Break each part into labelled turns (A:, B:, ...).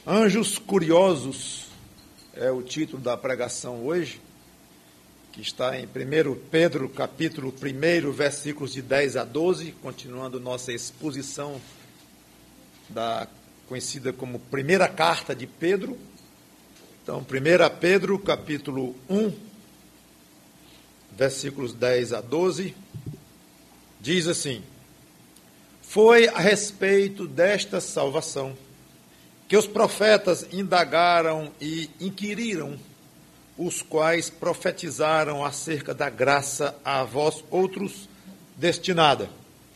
A: Anjos Curiosos é o título da pregação hoje, que está em 1 Pedro, capítulo 1, versículos de 10 a 12, continuando nossa exposição conhecida como primeira carta de Pedro. Então, 1 Pedro, capítulo 1, versículos 10 a 12, diz assim: Foi a respeito desta salvação que os profetas indagaram e inquiriram, os quais profetizaram acerca da graça a vós outros destinada,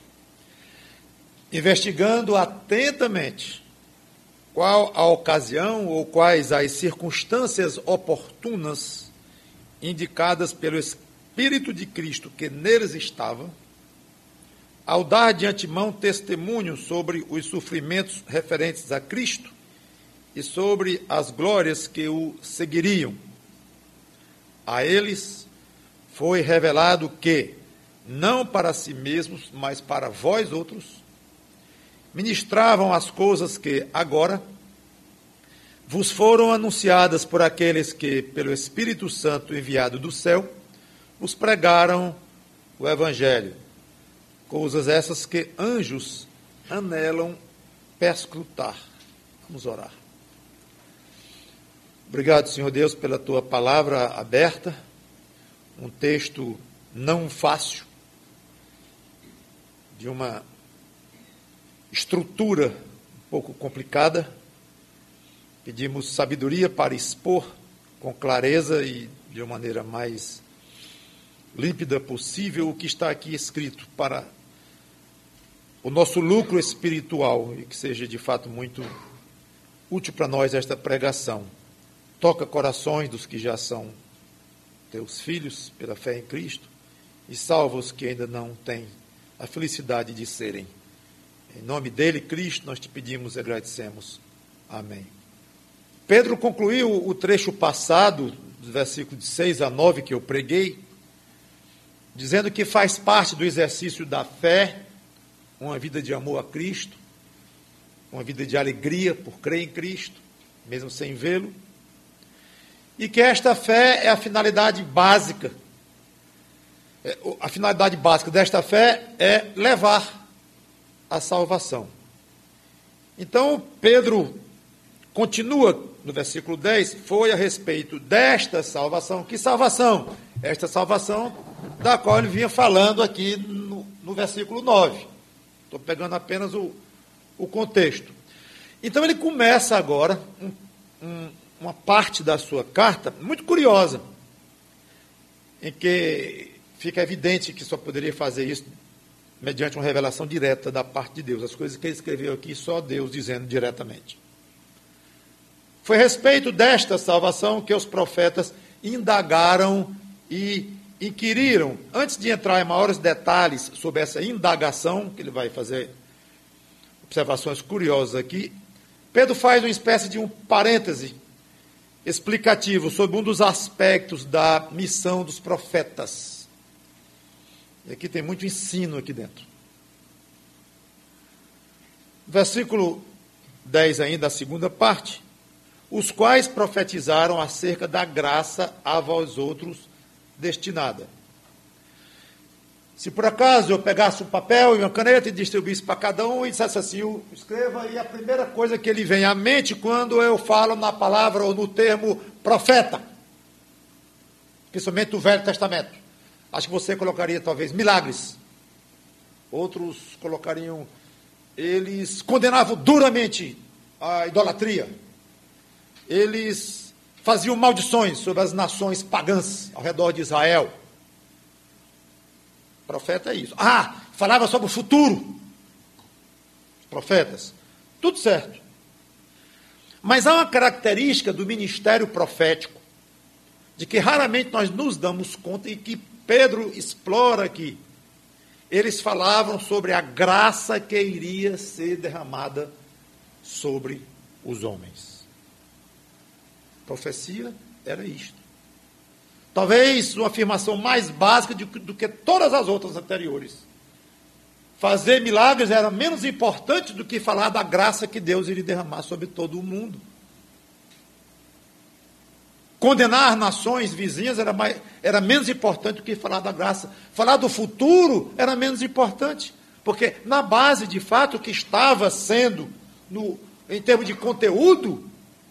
A: investigando atentamente qual a ocasião ou quais as circunstâncias oportunas indicadas pelo Espírito de Cristo que neles estava, ao dar de antemão testemunho sobre os sofrimentos referentes a Cristo e sobre as glórias que o seguiriam. A eles foi revelado que, não para si mesmos, mas para vós outros, ministravam as coisas que agora vos foram anunciadas por aqueles que, pelo Espírito Santo enviado do céu, vos pregaram o Evangelho. Coisas essas que anjos anelam perscrutar. Vamos orar. Obrigado, Senhor Deus, pela Tua palavra aberta, um texto não fácil, de uma estrutura um pouco complicada. Pedimos sabedoria para expor com clareza e de uma maneira mais límpida possível o que está aqui escrito para o nosso lucro espiritual e que seja de fato muito útil para nós esta pregação. Toca corações dos que já são teus filhos pela fé em Cristo e salva os que ainda não têm a felicidade de serem. Em nome dele, Cristo, nós te pedimos e agradecemos. Amém. Pedro concluiu o trecho passado, dos versículos de 6 a 9 que eu preguei, dizendo que faz parte do exercício da fé uma vida de amor a Cristo, uma vida de alegria por crer em Cristo, mesmo sem vê-lo, e que esta fé é a finalidade básica. A finalidade básica desta fé é levar a salvação. Então, Pedro continua no versículo 10, foi a respeito desta salvação. Que salvação? Esta salvação da qual ele vinha falando aqui no versículo 9. Estou pegando apenas o contexto. Então, ele começa agora uma parte da sua carta muito curiosa, em que fica evidente que só poderia fazer isso mediante uma revelação direta da parte de Deus. As coisas que ele escreveu aqui, só Deus dizendo diretamente. Foi a respeito desta salvação que os profetas indagaram e inquiriram. Antes de entrar em maiores detalhes sobre essa indagação, que ele vai fazer observações curiosas aqui, Pedro faz uma espécie de um parêntese explicativo sobre um dos aspectos da missão dos profetas. E aqui tem muito ensino aqui dentro. Versículo 10 ainda, a segunda parte. Os quais profetizaram acerca da graça a vós outros destinada. Se por acaso eu pegasse um papel e uma caneta e distribuísse para cada um e dissesse assim, escreva aí a primeira coisa que lhe vem à mente quando eu falo na palavra ou no termo profeta, principalmente do Velho Testamento. Acho que você colocaria talvez milagres. Outros colocariam, eles condenavam duramente a idolatria. Eles faziam maldições sobre as nações pagãs ao redor de Israel. Profeta é isso. Falava sobre o futuro. Os profetas. Tudo certo. Mas há uma característica do ministério profético, de que raramente nós nos damos conta e que Pedro explora aqui. Eles falavam sobre a graça que iria ser derramada sobre os homens. Profecia era isto. Talvez uma afirmação mais básica do que todas as outras anteriores. Fazer milagres era menos importante do que falar da graça que Deus iria derramar sobre todo o mundo. Condenar nações vizinhas era menos importante do que falar da graça. Falar do futuro era menos importante. Porque na base, de fato, o que estava sendo, em termos de conteúdo,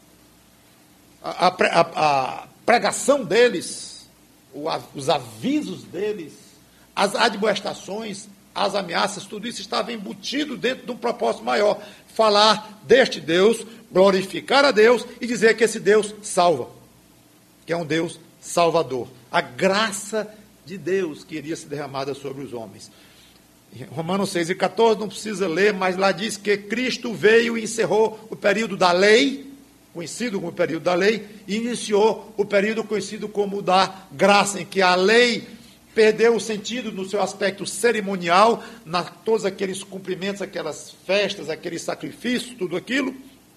A: a pregação deles, os avisos deles, as admoestações, as ameaças, tudo isso estava embutido dentro de um propósito maior. Falar deste Deus, glorificar a Deus e dizer que esse Deus salva, que é um Deus salvador. A graça de Deus que iria ser derramada sobre os homens. Em Romanos 6:14, não precisa ler, mas lá diz que Cristo veio e encerrou o período da lei, conhecido como o período da lei, e iniciou o período conhecido como o da graça, em que a lei perdeu o sentido no seu aspecto cerimonial, todos aqueles cumprimentos, aquelas festas, aqueles sacrifícios, tudo aquilo,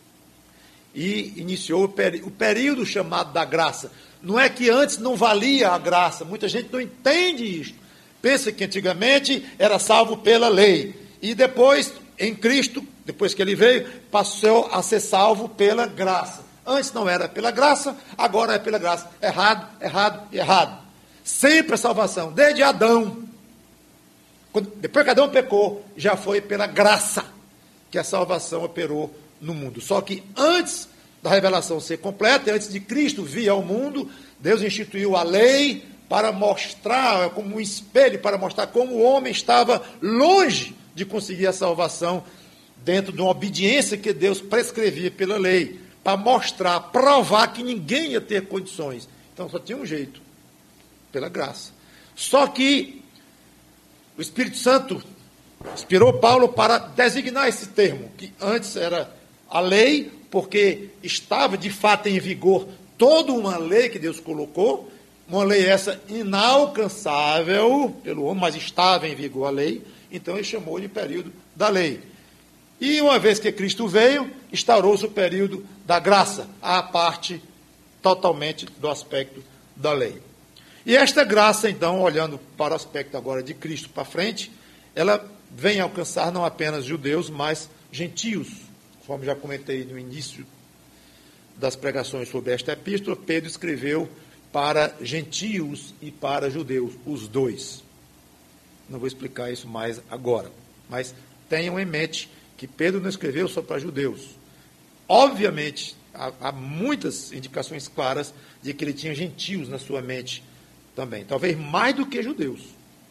A: e iniciou o período chamado da graça. Não é que antes não valia a graça, muita gente não entende isto. Pensa que antigamente era salvo pela lei, e depois, em Cristo, depois que ele veio, passou a ser salvo pela graça. Antes não era pela graça, agora é pela graça. Errado, errado e errado. Sempre a salvação, desde Adão. Depois que Adão pecou, já foi pela graça que a salvação operou no mundo. Só que antes da revelação ser completa, antes de Cristo vir ao mundo, Deus instituiu a lei para mostrar, como um espelho, para mostrar como o homem estava longe de conseguir a salvação dentro de uma obediência que Deus prescrevia pela lei, para mostrar, provar que ninguém ia ter condições. Então só tinha um jeito, pela graça. Só que o Espírito Santo inspirou Paulo para designar esse termo, que antes era a lei, porque estava de fato em vigor toda uma lei que Deus colocou, uma lei essa inalcançável pelo homem, mas estava em vigor a lei, então ele chamou de período da lei. E uma vez que Cristo veio, instaurou-se o período da graça, a parte totalmente do aspecto da lei. E esta graça, então, olhando para o aspecto agora de Cristo para frente, ela vem alcançar não apenas judeus, mas gentios. Conforme já comentei no início das pregações sobre esta epístola, Pedro escreveu para gentios e para judeus, os dois. Não vou explicar isso mais agora, mas tenham em mente que Pedro não escreveu só para judeus. Obviamente, há muitas indicações claras de que ele tinha gentios na sua mente também, talvez mais do que judeus.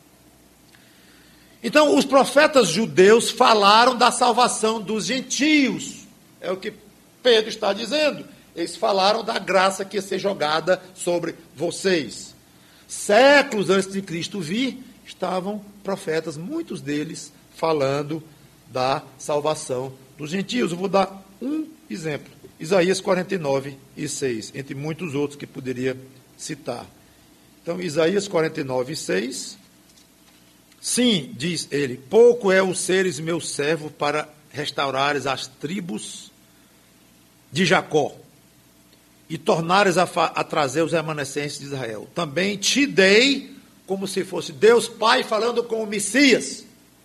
A: Então, os profetas judeus falaram da salvação dos gentios, é o que Pedro está dizendo. Eles falaram da graça que ia ser jogada sobre vocês. Séculos antes de Cristo vir, estavam profetas, muitos deles, falando da salvação dos gentios. Eu vou dar um exemplo. Isaías 49:6, entre muitos outros que poderia citar. Então, Isaías 49:6, sim, diz ele, pouco é o seres meu servo para restaurares as tribos de Jacó e tornares a trazer os remanescentes de Israel. Também te dei, como se fosse Deus Pai falando com o Messias,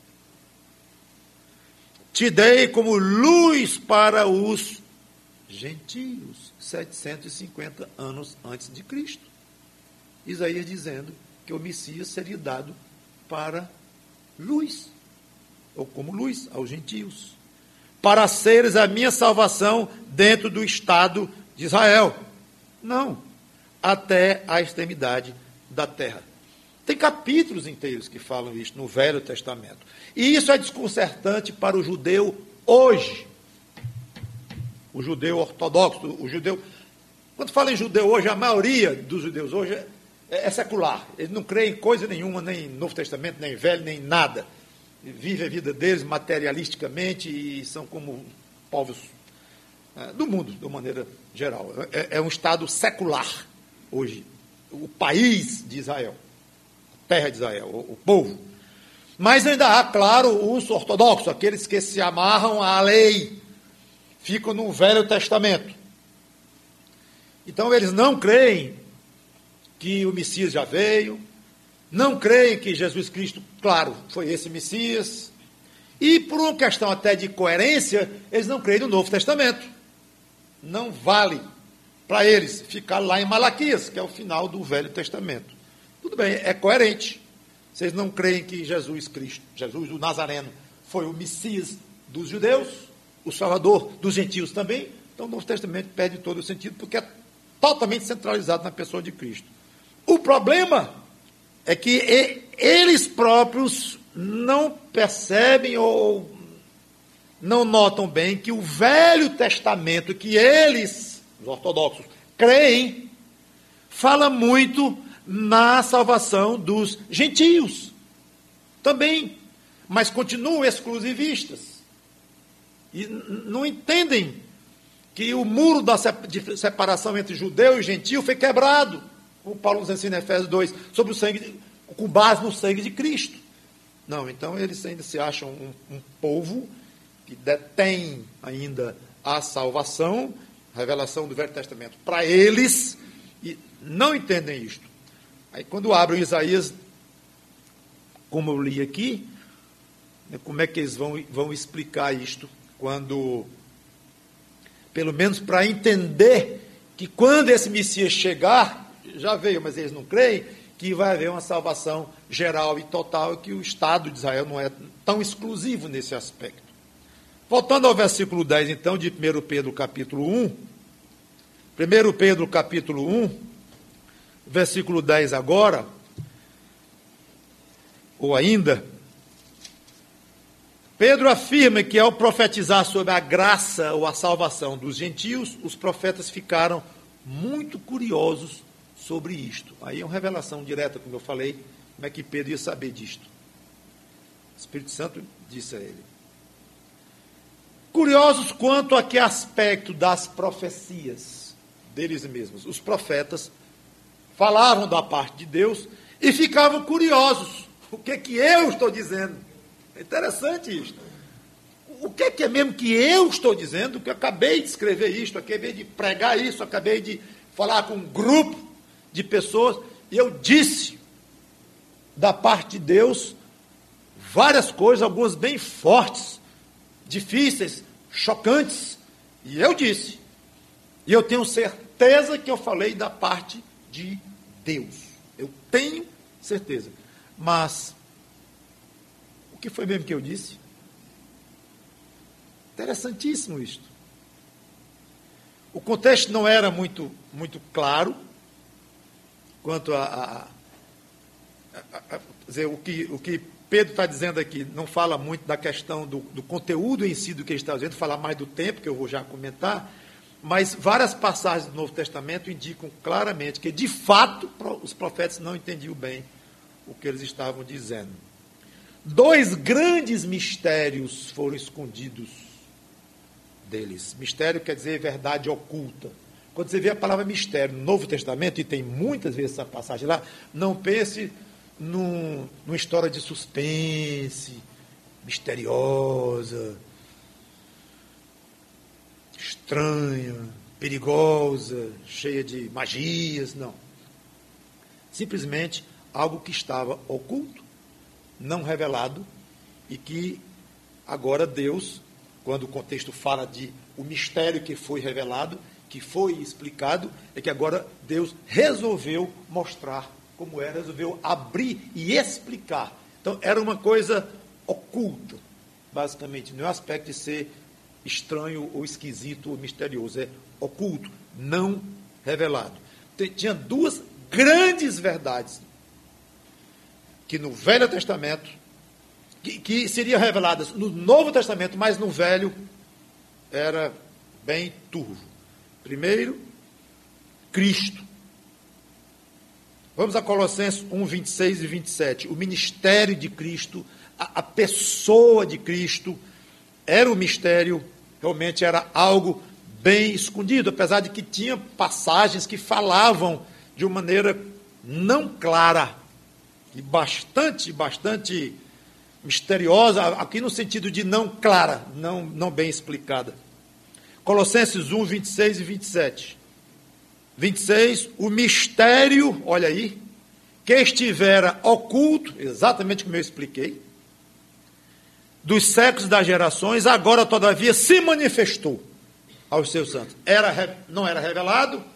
A: te dei como luz para os gentios, 750 anos antes de Cristo. Isaías dizendo que o Messias seria dado para luz, ou como luz aos gentios, para seres a minha salvação dentro do Estado de Israel. Não, até a extremidade da terra. Tem capítulos inteiros que falam isso no Velho Testamento. E isso é desconcertante para o judeu hoje. O judeu ortodoxo, o judeu... Quando fala em judeu hoje, a maioria dos judeus hoje é secular. Eles não creem em coisa nenhuma, nem Novo Testamento, nem Velho, nem nada. Vivem a vida deles materialisticamente e são como povos do mundo, de uma maneira geral. É um estado secular hoje. O país de Israel, a terra de Israel, o povo. Mas ainda há, claro, os ortodoxos, aqueles que se amarram à lei, ficam no Velho Testamento. Então eles não creem que o Messias já veio, não creem que Jesus Cristo, claro, foi esse Messias, e por uma questão até de coerência, eles não creem no Novo Testamento. Não vale para eles ficar lá em Malaquias, que é o final do Velho Testamento. Tudo bem, é coerente. Vocês não creem que Jesus Cristo, Jesus o Nazareno, foi o Messias dos judeus, o Salvador dos gentios também? Então o Novo Testamento perde todo o sentido, porque é totalmente centralizado na pessoa de Cristo. O problema é que eles próprios não percebem ou não notam bem que o Velho Testamento, que eles, os ortodoxos, creem, fala muito na salvação dos gentios também, mas continuam exclusivistas e não entendem que o muro de separação entre judeu e gentio foi quebrado, como Paulo nos ensina em Efésios 2, sobre o sangue, com base no sangue de Cristo. Não, então eles ainda se acham um povo que detém ainda a salvação, a revelação do Velho Testamento para eles, e não entendem isto. Aí quando abrem Isaías, como eu li aqui, como é que eles vão explicar isto, quando, pelo menos para entender que quando esse Messias chegar, já veio, mas eles não creem, que vai haver uma salvação geral e total, e que o Estado de Israel não é tão exclusivo nesse aspecto. Voltando ao versículo 10, então, de 1 Pedro capítulo 1, 1 Pedro capítulo 1, versículo 10 agora, ou ainda, Pedro afirma que ao profetizar sobre a graça ou a salvação dos gentios, os profetas ficaram muito curiosos sobre isto. Aí é uma revelação direta, como eu falei, como é que Pedro ia saber disto? O Espírito Santo disse a ele. Curiosos quanto a que aspecto das profecias deles mesmos. Os profetas falavam da parte de Deus e ficavam curiosos. O que é que eu estou dizendo? É interessante isto. O que é mesmo que eu estou dizendo? Que eu acabei de escrever isto, acabei de pregar isso, acabei de falar com um grupo de pessoas, e eu disse da parte de Deus várias coisas, algumas bem fortes, difíceis, chocantes, e eu disse, e eu tenho certeza que eu falei da parte de Deus, eu tenho certeza, mas o que foi mesmo que eu disse? Interessantíssimo isto. O contexto não era muito claro quanto dizer, o que Pedro está dizendo aqui não fala muito da questão do conteúdo em si do que ele está dizendo, fala mais do tempo, que eu vou já comentar, mas várias passagens do Novo Testamento indicam claramente que, de fato, os profetas não entendiam bem o que eles estavam dizendo. 2 grandes mistérios foram escondidos deles. Mistério quer dizer verdade oculta. Quando você vê a palavra mistério no Novo Testamento, e tem muitas vezes essa passagem lá, não pense numa história de suspense, misteriosa, estranha, perigosa, cheia de magias, não. Simplesmente algo que estava oculto, não revelado, e que agora Deus, quando o contexto fala de o mistério que foi revelado, que foi explicado, é que agora Deus resolveu mostrar como era, resolveu abrir e explicar. Então, era uma coisa oculta, basicamente, não é o aspecto de ser estranho ou esquisito ou misterioso, é oculto, não revelado. Tinha 2 grandes verdades que no Velho Testamento, que seriam reveladas no Novo Testamento, mas no Velho era bem turvo. Primeiro, Cristo. Vamos a Colossenses 1, 26 e 27. O ministério de Cristo, a pessoa de Cristo, era um mistério, realmente era algo bem escondido, apesar de que tinha passagens que falavam de uma maneira não clara e bastante misteriosa, aqui no sentido de não clara, não bem explicada. Colossenses 1, 26 e 27. 26, o mistério, olha aí, que estivera oculto, exatamente como eu expliquei, dos séculos das gerações, agora todavia se manifestou aos seus santos. Não era revelado,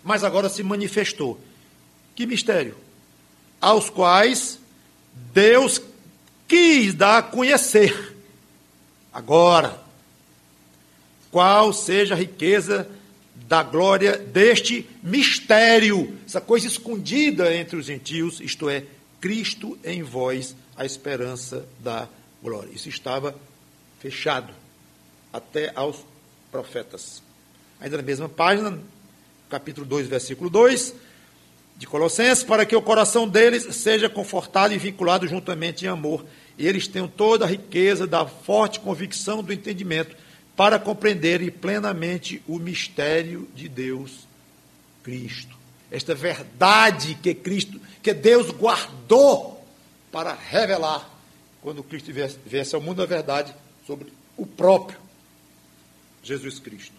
A: mas agora se manifestou. Que mistério? Aos quais Deus quis dar a conhecer. Agora, qual seja a riqueza da glória deste mistério, essa coisa escondida entre os gentios, isto é, Cristo em vós, a esperança da glória. Isso estava fechado até aos profetas. Ainda na mesma página, capítulo 2, versículo 2, de Colossenses, para que o coração deles seja confortado e vinculado juntamente em amor, e eles tenham toda a riqueza da forte convicção do entendimento, para compreenderem plenamente o mistério de Deus, Cristo. Esta verdade que Deus guardou para revelar, quando Cristo viesse ao mundo, a verdade sobre o próprio Jesus Cristo.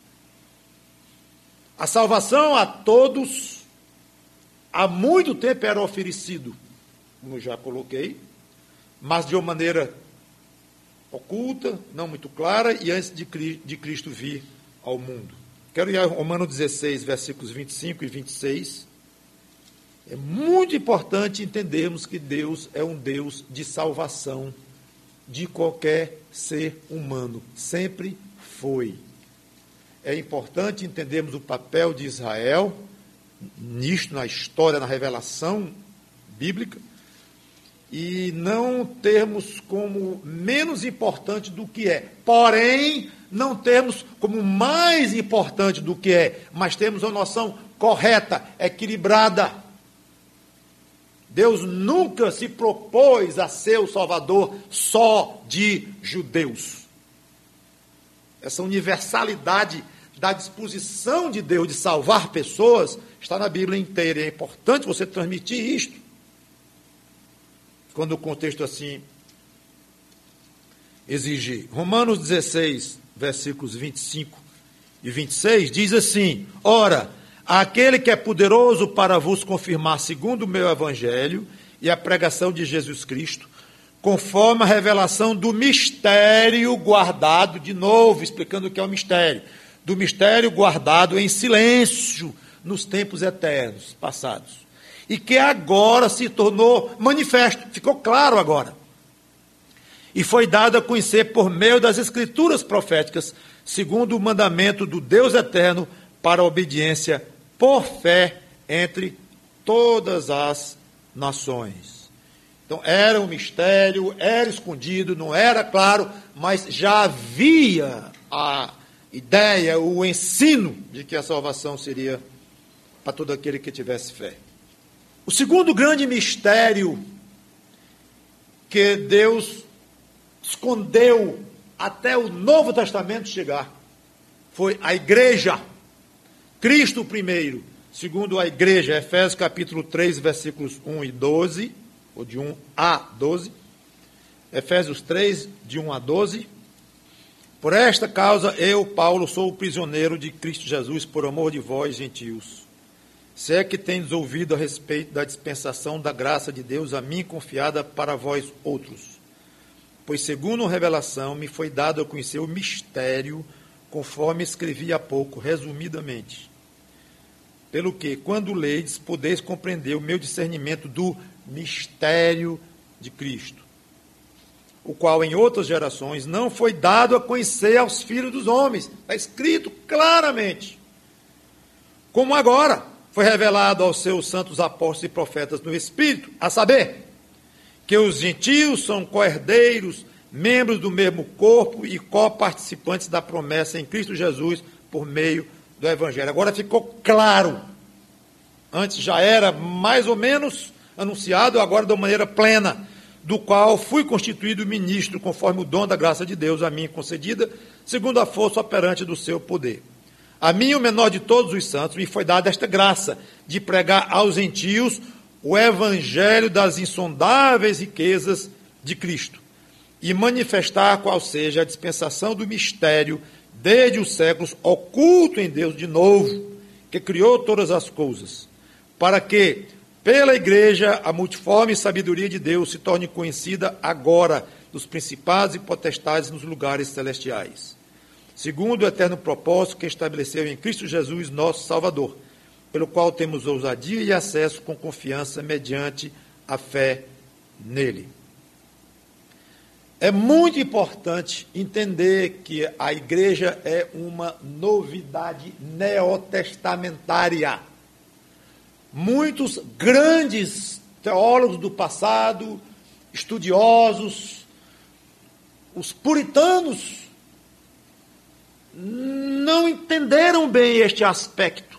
A: A salvação a todos, há muito tempo era oferecido, como já coloquei, mas de uma maneira oculta, não muito clara, e antes de Cristo vir ao mundo. Quero ir a Romanos 16, versículos 25 e 26. É muito importante entendermos que Deus é um Deus de salvação de qualquer ser humano. Sempre foi. É importante entendermos o papel de Israel nisto, na história, na revelação bíblica, e não termos como menos importante do que é. Porém, não termos como mais importante do que é, mas temos uma noção correta, equilibrada. Deus nunca se propôs a ser o Salvador só de judeus. Essa universalidade da disposição de Deus de salvar pessoas está na Bíblia inteira. E é importante você transmitir isto. Quando o contexto assim exigir. Romanos 16, versículos 25 e 26, diz assim: ora, aquele que é poderoso para vos confirmar segundo o meu evangelho e a pregação de Jesus Cristo, conforme a revelação do mistério guardado, de novo, explicando o que é o mistério, do mistério guardado em silêncio nos tempos eternos, passados, e que agora se tornou manifesto, ficou claro agora, e foi dado a conhecer por meio das escrituras proféticas, segundo o mandamento do Deus eterno, para a obediência por fé entre todas as nações. Então, era um mistério, era escondido, não era claro, mas já havia a ideia, o ensino de que a salvação seria para todo aquele que tivesse fé. O segundo grande mistério que Deus escondeu até o Novo Testamento chegar foi a igreja. Cristo primeiro, segundo a igreja, Efésios capítulo 3, versículos 1 e 12, ou de 1 a 12, Efésios 3, de 1 a 12, por esta causa eu, Paulo, sou o prisioneiro de Cristo Jesus, por amor de vós, gentios. Se é que tendes ouvido a respeito da dispensação da graça de Deus a mim confiada para vós outros. Pois segundo a revelação me foi dado a conhecer o mistério, conforme escrevi há pouco, resumidamente. Pelo que, quando ledes, podeis compreender o meu discernimento do mistério de Cristo, o qual em outras gerações não foi dado a conhecer aos filhos dos homens. Está escrito claramente. Como agora foi revelado aos seus santos apóstolos e profetas no Espírito, a saber, que os gentios são co-herdeiros, membros do mesmo corpo e co-participantes da promessa em Cristo Jesus por meio do Evangelho. Agora ficou claro. Antes já era mais ou menos anunciado, agora de uma maneira plena, do qual fui constituído ministro, conforme o dom da graça de Deus a mim concedida, segundo a força operante do seu poder. A mim, o menor de todos os santos, me foi dada esta graça de pregar aos gentios o evangelho das insondáveis riquezas de Cristo e manifestar qual seja a dispensação do mistério desde os séculos oculto em Deus de novo, que criou todas as coisas, para que, pela igreja, a multiforme sabedoria de Deus se torne conhecida agora dos principados e potestades nos lugares celestiais, segundo o eterno propósito que estabeleceu em Cristo Jesus, nosso Salvador, pelo qual temos ousadia e acesso com confiança mediante a fé nele. É muito importante entender que a igreja é uma novidade neotestamentária. Muitos grandes teólogos do passado, estudiosos, os puritanos, não entenderam bem este aspecto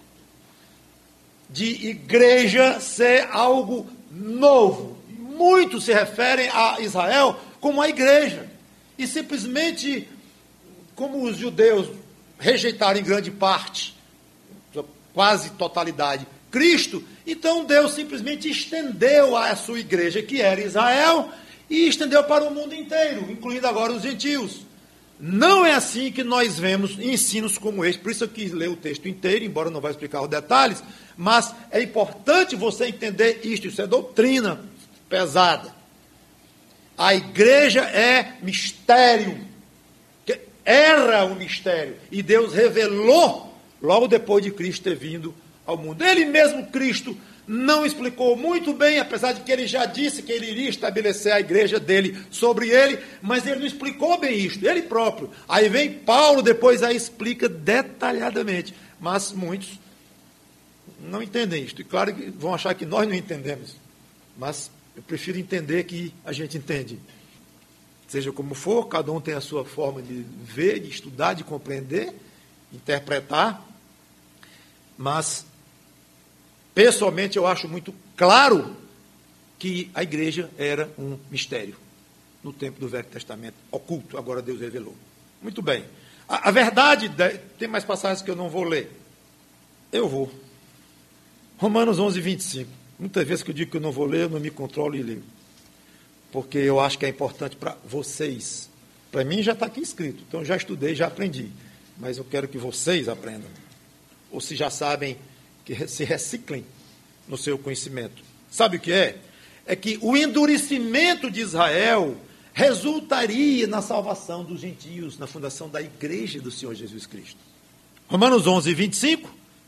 A: de igreja ser algo novo. Muitos se referem a Israel como a igreja. E simplesmente, como os judeus rejeitaram em grande parte, quase totalidade, Cristo, então Deus simplesmente estendeu a sua igreja, que era Israel, e estendeu para o mundo inteiro, incluindo agora os gentios. Não é assim que nós vemos ensinos como este, por isso eu quis ler o texto inteiro, embora não vá explicar os detalhes, mas é importante você entender isto, isso é doutrina pesada. A igreja é mistério, era um mistério, e Deus revelou logo depois de Cristo ter vindo ao mundo. Ele mesmo, Cristo, não explicou muito bem, apesar de que ele já disse que ele iria estabelecer a igreja dele sobre ele, mas ele não explicou bem isto, ele próprio. Aí vem Paulo, depois aí explica detalhadamente, mas muitos não entendem isto, e claro que vão achar que nós não entendemos, mas eu prefiro entender que a gente entende. Seja como for, cada um tem a sua forma de ver, de estudar, de compreender, interpretar, mas pessoalmente eu acho muito claro que a igreja era um mistério no tempo do Velho Testamento, oculto, agora Deus revelou. Muito bem. A verdade, tem mais passagens que eu não vou ler. Eu vou. Romanos 11, 25. Muitas vezes que eu digo que eu não vou ler, eu não me controlo e leio. Porque eu acho que é importante para vocês. Para mim já está aqui escrito, então já estudei, já aprendi. Mas eu quero que vocês aprendam. Ou se já sabem, que se reciclem no seu conhecimento. Sabe o que é? É que o endurecimento de Israel resultaria na salvação dos gentios, na fundação da igreja do Senhor Jesus Cristo. Romanos 11, 25.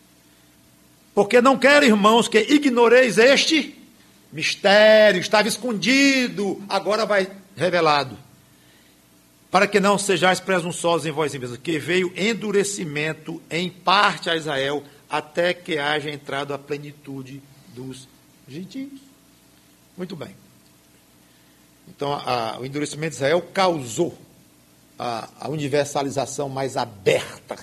A: Porque não quero, irmãos, que ignoreis este mistério, estava escondido, agora vai revelado. Para que não sejais presunçosos em vós mesmos, que veio endurecimento em parte a Israel, até que haja entrado a plenitude dos gentios. Muito bem. Então, o endurecimento de Israel causou a universalização mais aberta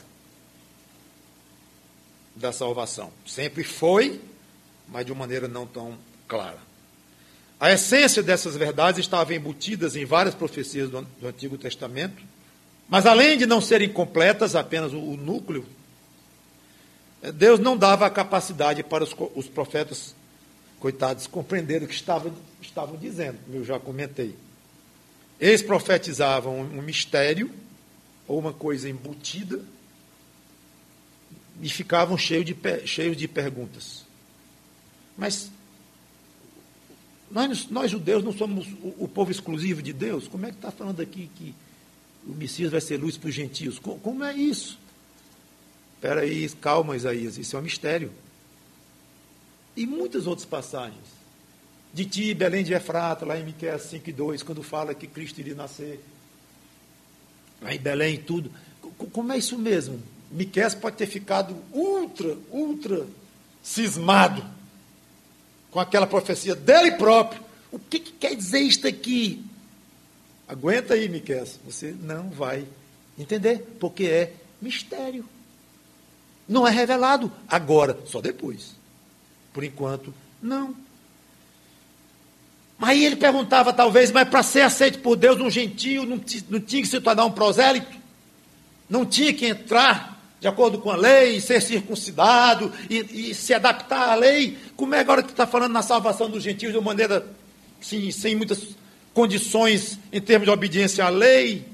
A: da salvação. Sempre foi, mas de uma maneira não tão clara. A essência dessas verdades estava embutidas em várias profecias do Antigo Testamento, mas além de não serem completas, apenas o núcleo, Deus não dava a capacidade para os profetas, coitados, compreenderem o que estavam dizendo, como eu já comentei. Eles profetizavam um mistério, ou uma coisa embutida, e ficavam cheios de perguntas. Mas nós judeus não somos o povo exclusivo de Deus? Como é que está falando aqui que o Messias vai ser luz para os gentios? Como é isso? Espera aí, calma, Isaías, isso é um mistério. E muitas outras passagens. De ti, Belém de Efrata, lá em Miqueias 5:2, quando fala que Cristo iria nascer. Lá em Belém e tudo. Como é isso mesmo? Miqueias pode ter ficado ultra cismado com aquela profecia dele próprio. O que quer dizer isto aqui? Aguenta aí, Miqueias. Você não vai entender, porque é mistério. Não é revelado agora, só depois. Por enquanto, não. Aí ele perguntava, talvez, mas para ser aceito por Deus, um gentio não tinha que se tornar um prosélito? Não tinha que entrar de acordo com a lei, ser circuncidado e se adaptar à lei? Como é agora que está falando na salvação dos gentios de uma maneira, sim, sem muitas condições em termos de obediência à lei?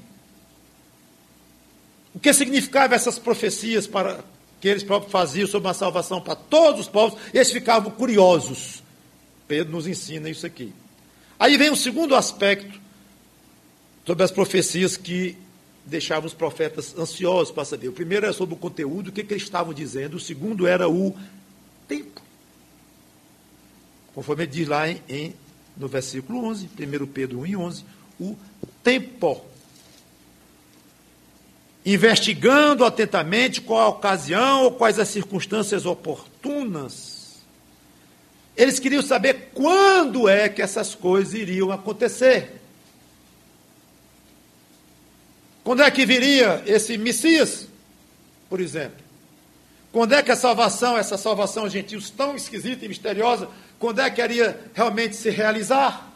A: O que significavam essas profecias que eles próprios faziam sobre a salvação para todos os povos? Eles ficavam curiosos. Pedro nos ensina isso aqui. Aí vem o segundo aspecto sobre as profecias que deixavam os profetas ansiosos para saber. O primeiro era sobre o conteúdo, o que eles estavam dizendo. O segundo era o tempo. Conforme ele diz lá no versículo 11, 1 Pedro 1:11, o tempo. Investigando atentamente qual a ocasião ou quais as circunstâncias oportunas. Eles queriam saber quando é que essas coisas iriam acontecer. Quando é que viria esse Messias, por exemplo? Quando é que essa salvação gentil tão esquisita e misteriosa, quando é que iria realmente se realizar?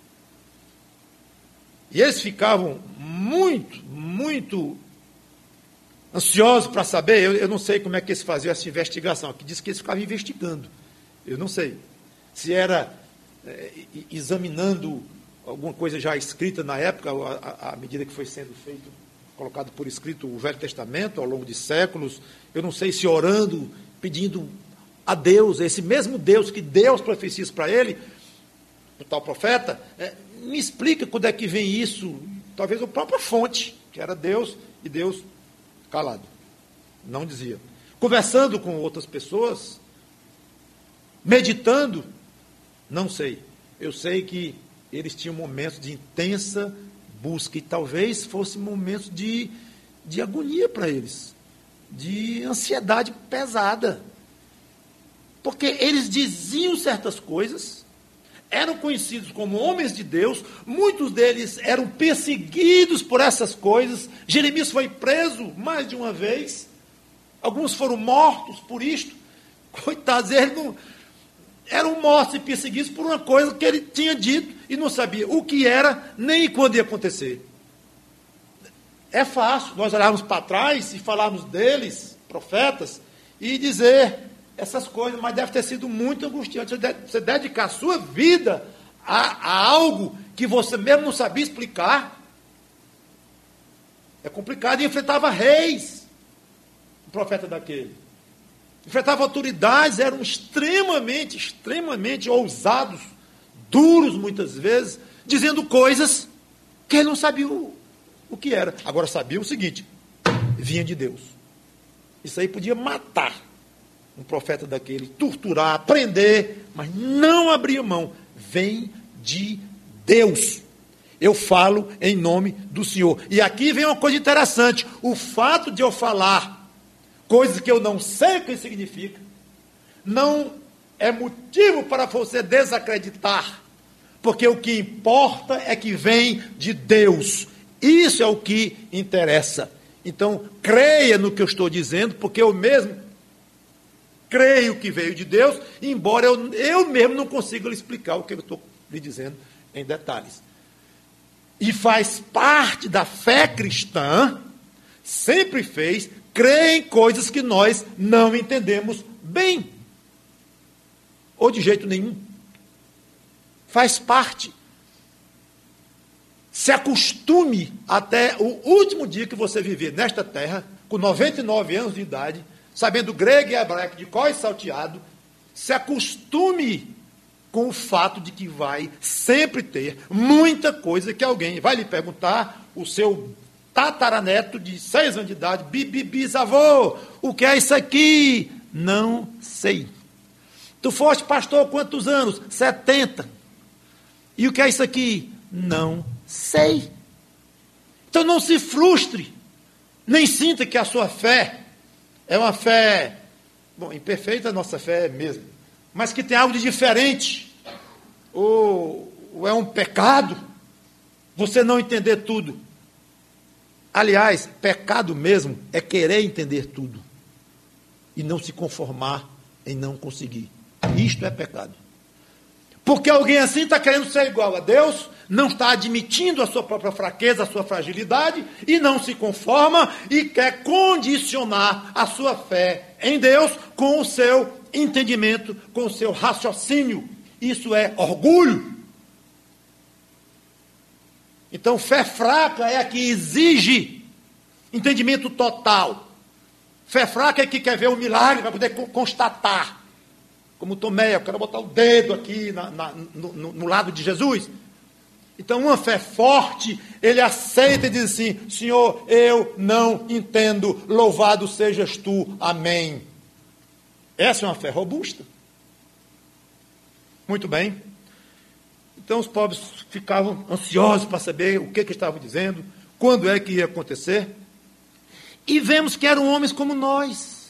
A: E eles ficavam muito ansiosos para saber. Eu não sei como é que eles faziam essa investigação. Aqui diz que eles ficavam investigando. Eu não sei se era examinando alguma coisa já escrita na época, à medida que foi sendo feito, colocado por escrito o Velho Testamento ao longo de séculos. Eu não sei se orando, pedindo a Deus, esse mesmo Deus que deu as profecias para ele, o tal profeta, me explica quando é que vem isso. Talvez a própria fonte, que era Deus, e Deus calado, não dizia. Conversando com outras pessoas, meditando, não sei. Eu sei que eles tinham momentos de intensa busca, e talvez fosse momentos de agonia para eles, de ansiedade pesada. Porque eles diziam certas coisas, eram conhecidos como homens de Deus, muitos deles eram perseguidos por essas coisas. Jeremias foi preso mais de uma vez, alguns foram mortos por isto. Coitados, eles não eram mortos e perseguidos por uma coisa que ele tinha dito e não sabia o que era, nem quando ia acontecer. É fácil nós olharmos para trás e falarmos deles, profetas, e dizer essas coisas, mas deve ter sido muito angustiante. Você dedicar a sua vida a algo que você mesmo não sabia explicar. É complicado. E enfrentava reis, o profeta daquele. Enfrentava autoridades, eram extremamente ousados, duros muitas vezes, dizendo coisas que ele não sabia o que era. Agora sabia o seguinte: vinha de Deus. Isso aí podia matar um profeta daquele, torturar, prender, mas não abria mão. Vem de Deus. Eu falo em nome do Senhor. E aqui vem uma coisa interessante: o fato de eu falar coisas que eu não sei o que significa, não é motivo para você desacreditar, porque o que importa é que vem de Deus. Isso é o que interessa. Então, creia no que eu estou dizendo, porque eu mesmo creio que veio de Deus, embora eu mesmo não consiga lhe explicar o que eu estou lhe dizendo em detalhes. E faz parte da fé cristã, sempre fez, crer em coisas que nós não entendemos bem, ou de jeito nenhum. Faz parte. Se acostume até o último dia que você viver nesta terra, com 99 anos de idade, sabendo grego e hebraico de cor e salteado, se acostume com o fato de que vai sempre ter muita coisa que alguém vai lhe perguntar, o seu tataraneto de 6 anos de idade, bisavô, o que é isso aqui? Não sei. Tu foste pastor quantos anos? 70. E o que é isso aqui? Não sei. Então não se frustre, nem sinta que a sua fé é uma fé, imperfeita a nossa fé mesmo, mas que tem algo de diferente, ou é um pecado você não entender tudo. Aliás, pecado mesmo é querer entender tudo e não se conformar em não conseguir. Isto é pecado. Porque alguém assim está querendo ser igual a Deus, não está admitindo a sua própria fraqueza, a sua fragilidade, e não se conforma e quer condicionar a sua fé em Deus com o seu entendimento, com o seu raciocínio. Isso é orgulho. Então, fé fraca é a que exige entendimento total. Fé fraca é que quer ver um milagre para poder constatar. Como Tomé, eu quero botar o dedo aqui no lado de Jesus. Então, uma fé forte, ele aceita e diz assim: Senhor, eu não entendo, louvado sejas tu, amém. Essa é uma fé robusta. Muito bem. Então os pobres ficavam ansiosos para saber o que estavam dizendo, quando é que ia acontecer. E vemos que eram homens como nós,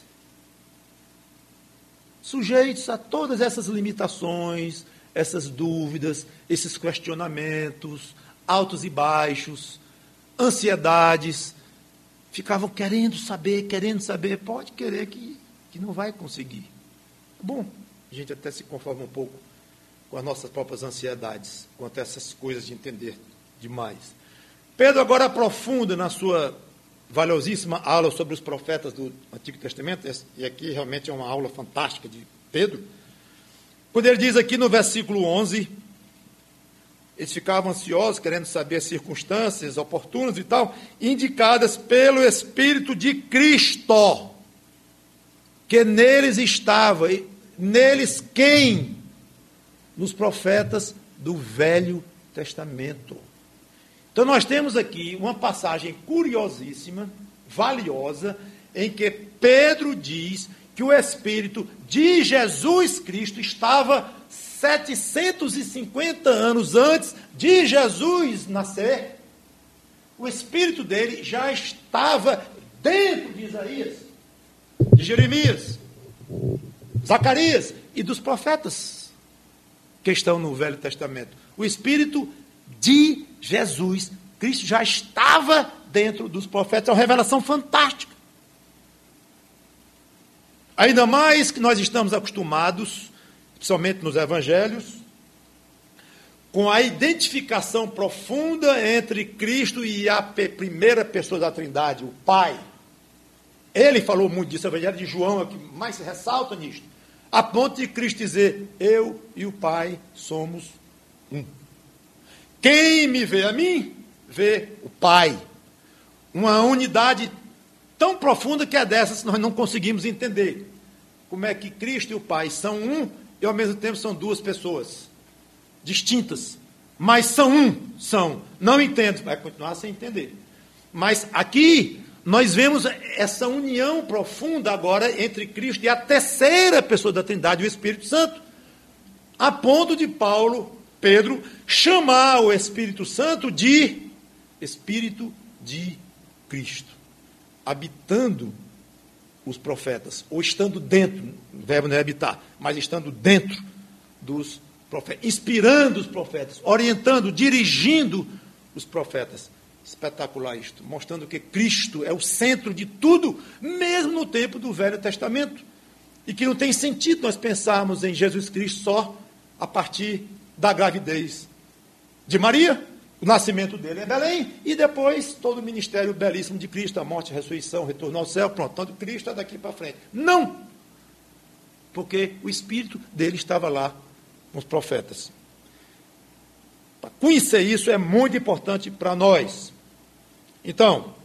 A: sujeitos a todas essas limitações, essas dúvidas, esses questionamentos, altos e baixos, ansiedades. Ficavam querendo saber, pode querer que não vai conseguir. Bom, a gente até se conforma um pouco com as nossas próprias ansiedades, quanto a essas coisas de entender demais. Pedro agora aprofunda na sua valiosíssima aula sobre os profetas do Antigo Testamento, e aqui realmente é uma aula fantástica de Pedro, quando ele diz aqui no versículo 11, eles ficavam ansiosos, querendo saber as circunstâncias oportunas e tal, indicadas pelo Espírito de Cristo, que neles estava. E neles quem? Nos profetas do Velho Testamento. Então nós temos aqui uma passagem curiosíssima, valiosa, em que Pedro diz que o Espírito de Jesus Cristo estava 750 anos antes de Jesus nascer. O Espírito dele já estava dentro de Isaías, de Jeremias, Zacarias e dos profetas que estão no Velho Testamento. O Espírito de Jesus Cristo já estava dentro dos profetas. É uma revelação fantástica. Ainda mais que nós estamos acostumados, principalmente nos evangelhos, com a identificação profunda entre Cristo e a primeira pessoa da Trindade, o Pai. Ele falou muito disso, o evangelho de João é o que mais se ressalta nisto, a ponto de Cristo dizer, eu e o Pai somos um. Quem me vê a mim, vê o Pai. Uma unidade tão profunda que é dessas nós não conseguimos entender. Como é que Cristo e o Pai são um e ao mesmo tempo são duas pessoas distintas, mas são um, são. Não entendo, vai continuar sem entender. Mas aqui nós vemos essa união profunda agora entre Cristo e a terceira pessoa da Trindade, o Espírito Santo, a ponto de Pedro, chamar o Espírito Santo de Espírito de Cristo, habitando os profetas, ou estando dentro, o verbo não é habitar, mas estando dentro dos profetas, inspirando os profetas, orientando, dirigindo os profetas. Espetacular isto, mostrando que Cristo é o centro de tudo, mesmo no tempo do Velho Testamento, e que não tem sentido nós pensarmos em Jesus Cristo só a partir da gravidez de Maria, o nascimento dele em Belém, e depois todo o ministério belíssimo de Cristo, a morte, a ressurreição, o retorno ao céu, pronto, tanto Cristo é daqui para frente. Não! Porque o Espírito dele estava lá com os profetas. Para conhecer isso é muito importante para nós. Então,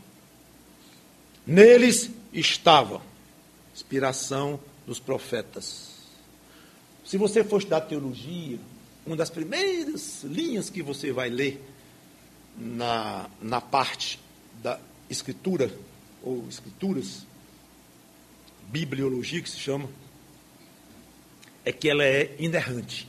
A: neles estava inspiração dos profetas. Se você for estudar teologia, uma das primeiras linhas que você vai ler na parte da escritura, ou escrituras, bibliologia que se chama, é que ela é inerrante.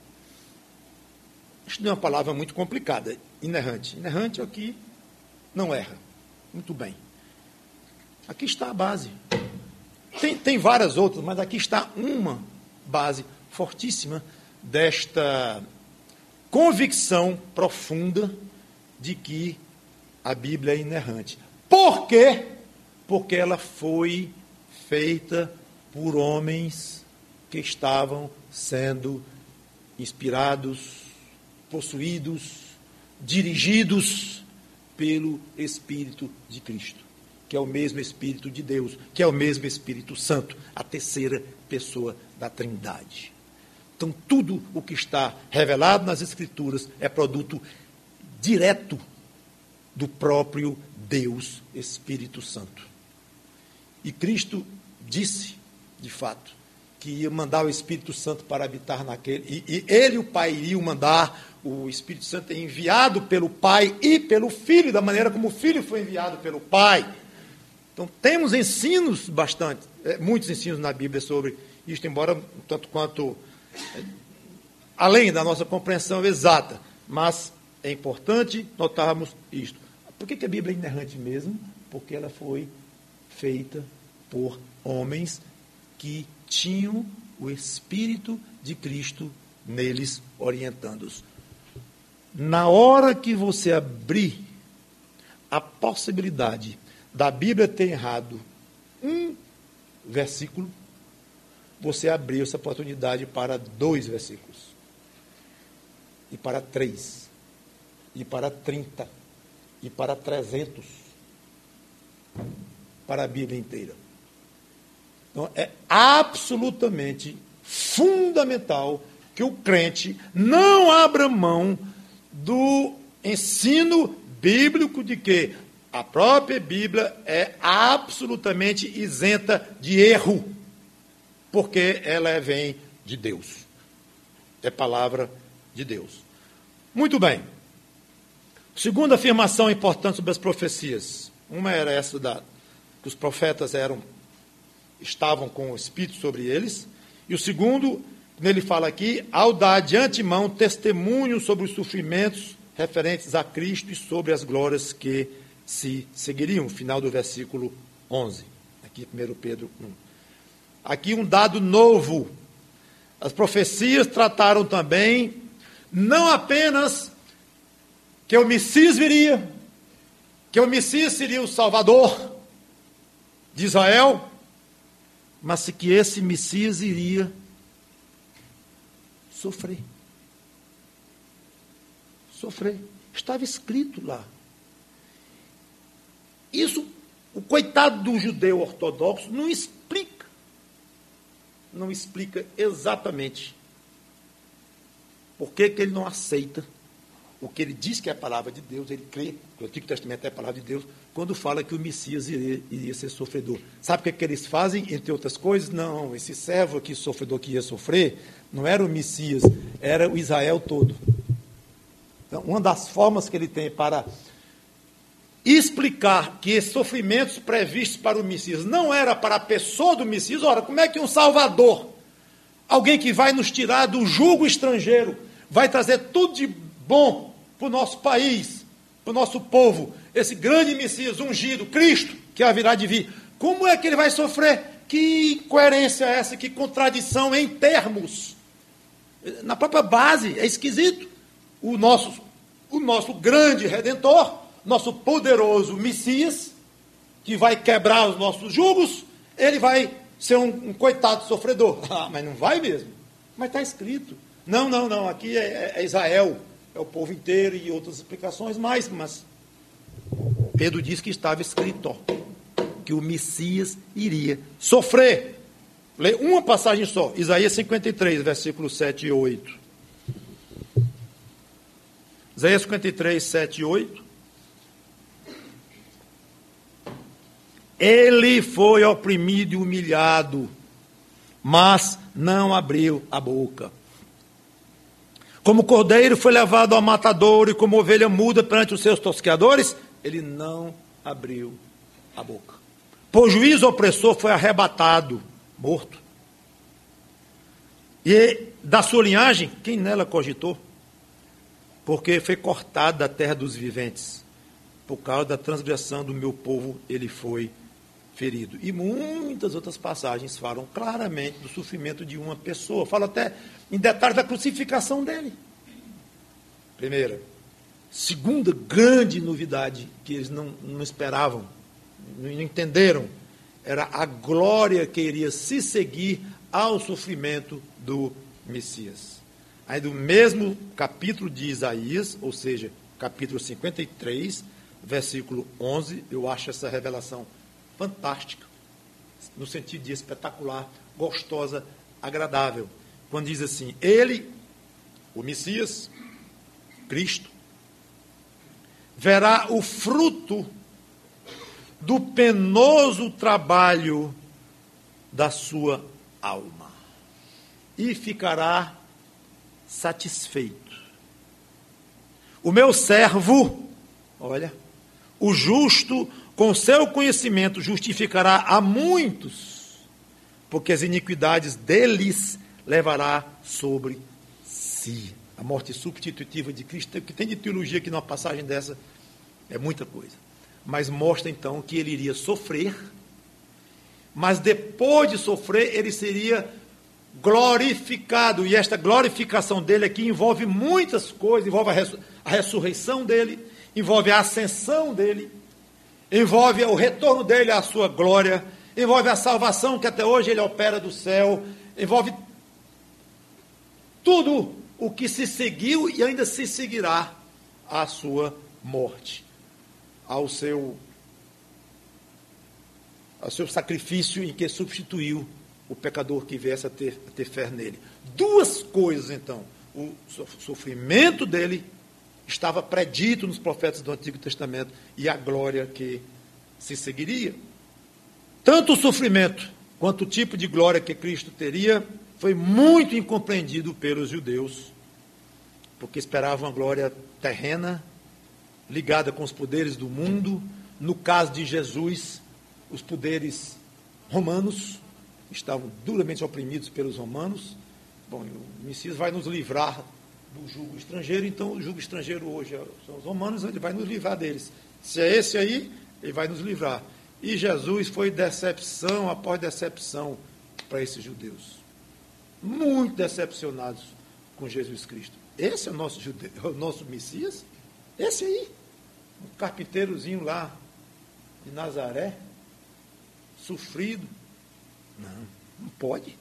A: Isso não é uma palavra muito complicada, inerrante. Inerrante é o que não erra. Muito bem. Aqui está a base. Tem várias outras, mas aqui está uma base fortíssima desta convicção profunda de que a Bíblia é inerrante. Por quê? Porque ela foi feita por homens que estavam sendo inspirados, possuídos, dirigidos pelo Espírito de Cristo, que é o mesmo Espírito de Deus, que é o mesmo Espírito Santo, a terceira pessoa da Trindade. Então, tudo o que está revelado nas Escrituras é produto direto do próprio Deus Espírito Santo. E Cristo disse, de fato, que ia mandar o Espírito Santo para habitar naquele, e ele, o Pai, iriam mandar. O Espírito Santo é enviado pelo Pai e pelo Filho, da maneira como o Filho foi enviado pelo Pai. Então, temos ensinos muitos ensinos na Bíblia sobre isto, embora tanto quanto além da nossa compreensão exata, mas é importante notarmos isto. Por que a Bíblia é inerrante mesmo? Porque ela foi feita por homens que tinham o Espírito de Cristo neles orientando-os. Na hora que você abrir a possibilidade da Bíblia ter errado um versículo, você abriu essa oportunidade para 2 versículos, e para 3, e para 30, e para 300, para a Bíblia inteira. Então, é absolutamente fundamental que o crente não abra mão do ensino bíblico de que a própria Bíblia é absolutamente isenta de erro, porque ela vem de Deus. É palavra de Deus. Muito bem. Segunda afirmação importante sobre as profecias. Uma era essa que os profetas estavam com o Espírito sobre eles. E o segundo, nele fala aqui, ao dar de antemão testemunho sobre os sofrimentos referentes a Cristo e sobre as glórias que se seguiriam. Final do versículo 11. Aqui, 1 Pedro 1. Aqui um dado novo. As profecias trataram também, não apenas que o Messias viria, que o Messias seria o Salvador de Israel, mas que esse Messias iria sofrer. Sofrer. Estava escrito lá. Isso, o coitado do judeu ortodoxo não explica. Não explica exatamente por que ele não aceita o que ele diz que é a palavra de Deus, ele crê que o Antigo Testamento é a palavra de Deus, quando fala que o Messias iria ser sofredor. Sabe o que eles fazem, entre outras coisas? Não, esse servo aqui, sofredor que ia sofrer, não era o Messias, era o Israel todo. Então, uma das formas que ele tem para explicar que esses sofrimentos previstos para o Messias não era para a pessoa do Messias. Ora, como é que um Salvador, alguém que vai nos tirar do jugo estrangeiro, vai trazer tudo de bom para o nosso país, para o nosso povo, esse grande Messias ungido, Cristo, que haverá de vir, como é que ele vai sofrer? Que incoerência é essa? Que contradição em termos? Na própria base, é esquisito. O nosso grande Redentor, nosso poderoso Messias, que vai quebrar os nossos jugos, ele vai ser um coitado sofredor. Ah, mas não vai mesmo. Mas está escrito. Não, aqui é Israel, é o povo inteiro e outras explicações mais, mas Pedro diz que estava escrito, que o Messias iria sofrer. Lê uma passagem só, Isaías 53, versículos 7 e 8. Isaías 53, 7 e 8. Ele foi oprimido e humilhado, mas não abriu a boca. Como cordeiro foi levado ao matadouro e como ovelha muda perante os seus tosqueadores, ele não abriu a boca. Por juízo opressor foi arrebatado, morto. E da sua linhagem, quem nela cogitou? Porque foi cortado da terra dos viventes. Por causa da transgressão do meu povo, ele foi ferido. E muitas outras passagens falam claramente do sofrimento de uma pessoa. Fala até em detalhes da crucificação dele. Primeira. Segunda grande novidade que eles não esperavam, não entenderam, era a glória que iria se seguir ao sofrimento do Messias. Aí do mesmo capítulo de Isaías, ou seja, capítulo 53, versículo 11, eu acho essa revelação fantástica, no sentido de espetacular, gostosa, agradável. Quando diz assim, ele, o Messias, Cristo, verá o fruto do penoso trabalho da sua alma e ficará satisfeito. O meu servo, olha, o justo com seu conhecimento justificará a muitos, porque as iniquidades deles levará sobre si. A morte substitutiva de Cristo, o que tem de teologia aqui numa passagem dessa é muita coisa. Mas mostra então que ele iria sofrer, mas depois de sofrer ele seria glorificado. E esta glorificação dele aqui envolve muitas coisas, envolve a ressurreição dele, envolve a ascensão dele, envolve o retorno dele à sua glória, envolve a salvação que até hoje ele opera do céu, envolve tudo o que se seguiu e ainda se seguirá à sua morte, ao seu sacrifício em que substituiu o pecador que viesse a ter fé nele. Duas coisas, então. O sofrimento dele estava predito nos profetas do Antigo Testamento e a glória que se seguiria. Tanto o sofrimento quanto o tipo de glória que Cristo teria foi muito incompreendido pelos judeus, porque esperavam uma glória terrena, ligada com os poderes do mundo. No caso de Jesus, os poderes romanos estavam duramente oprimidos pelos romanos. Bom, o Messias vai nos livrar do jugo estrangeiro, então o jugo estrangeiro hoje são os romanos, ele vai nos livrar deles. Se é esse aí, ele vai nos livrar. E Jesus foi decepção após decepção para esses judeus. Muito decepcionados com Jesus Cristo. Esse é o nosso judeu, o nosso Messias? Esse aí, um carpinteirozinho lá de Nazaré, sofrido. Não pode.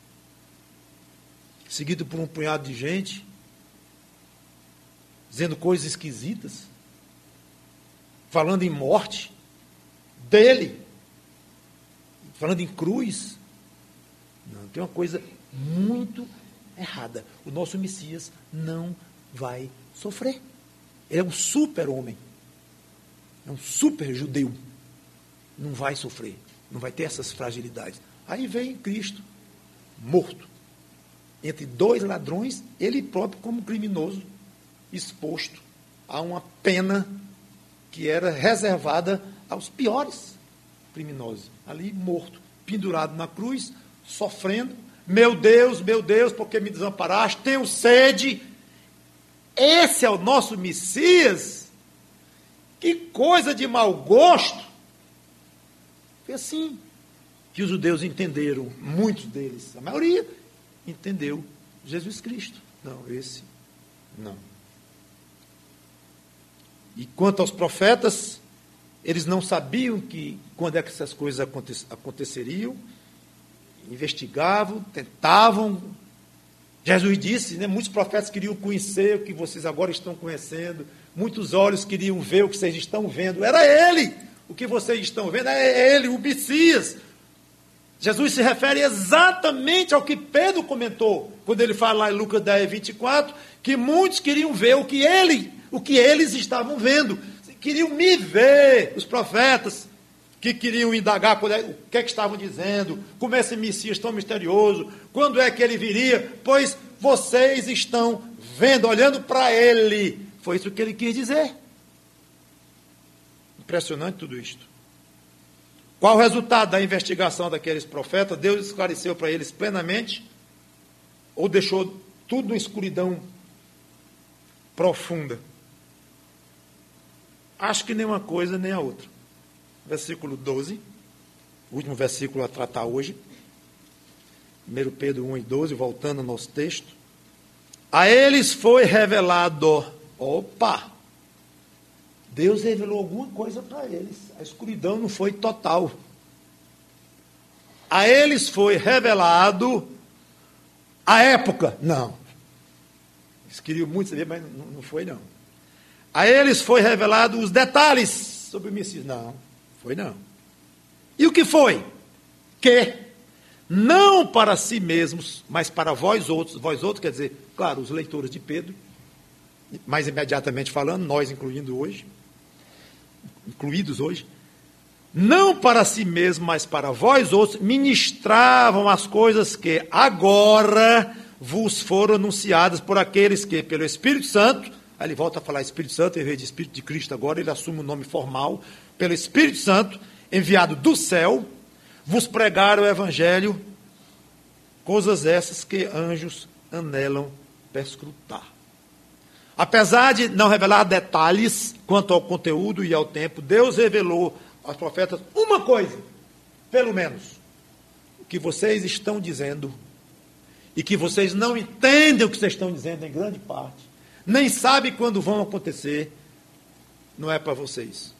A: Seguido por um punhado de gente, dizendo coisas esquisitas, falando em morte dele, falando em cruz. Não, tem uma coisa muito errada. O nosso Messias não vai sofrer. Ele é um super-homem, é um super-judeu. Não vai sofrer, não vai ter essas fragilidades. Aí vem Cristo, morto, entre dois ladrões, ele próprio como criminoso, exposto a uma pena que era reservada aos piores criminosos. Ali morto, pendurado na cruz, sofrendo. Meu Deus, por que me desamparaste? Tenho sede. Esse é o nosso Messias? Que coisa de mau gosto. Foi assim que os judeus entenderam, muitos deles, a maioria, entendeu Jesus Cristo. Não, esse não. E quanto aos profetas, eles não sabiam quando é que essas coisas aconteceriam, investigavam, tentavam. Jesus disse, né, muitos profetas queriam conhecer o que vocês agora estão conhecendo, muitos olhos queriam ver o que vocês estão vendo. Era ele, o que vocês estão vendo, é ele, o Messias. Jesus se refere exatamente ao que Pedro comentou, quando ele fala lá em Lucas 10, 24, que muitos queriam ver o que eles estavam vendo, queriam me ver, os profetas, que queriam indagar o que é que estavam dizendo, como esse Messias tão misterioso, quando é que ele viria, pois vocês estão vendo, olhando para ele. Foi isso que ele quis dizer. Impressionante tudo isto. Qual o resultado da investigação daqueles profetas? Deus esclareceu para eles plenamente, ou deixou tudo na escuridão profunda? Acho que nem uma coisa nem a outra. Versículo 12, o último versículo a tratar hoje, 1 Pedro 1 e 12, voltando ao nosso texto. A eles foi revelado, Deus revelou alguma coisa para eles, a escuridão não foi total. A eles foi revelado a época, não. Eles queriam muito saber, mas não foi não. A eles foi revelado os detalhes sobre o Messias, não. Foi não. E o que foi? Que não para si mesmos, mas para vós outros quer dizer, claro, os leitores de Pedro, mais imediatamente falando, nós incluídos hoje, não para si mesmos, mas para vós outros, ministravam as coisas que agora vos foram anunciadas por aqueles que, pelo Espírito Santo, aí ele volta a falar Espírito Santo, em vez de Espírito de Cristo agora, ele assume o nome formal, pelo Espírito Santo, enviado do céu, vos pregar o Evangelho, coisas essas que anjos anelam perscrutar. Apesar de não revelar detalhes quanto ao conteúdo e ao tempo, Deus revelou aos profetas uma coisa, pelo menos, o que vocês estão dizendo, e que vocês não entendem o que vocês estão dizendo em grande parte, nem sabem quando vão acontecer, não é para vocês.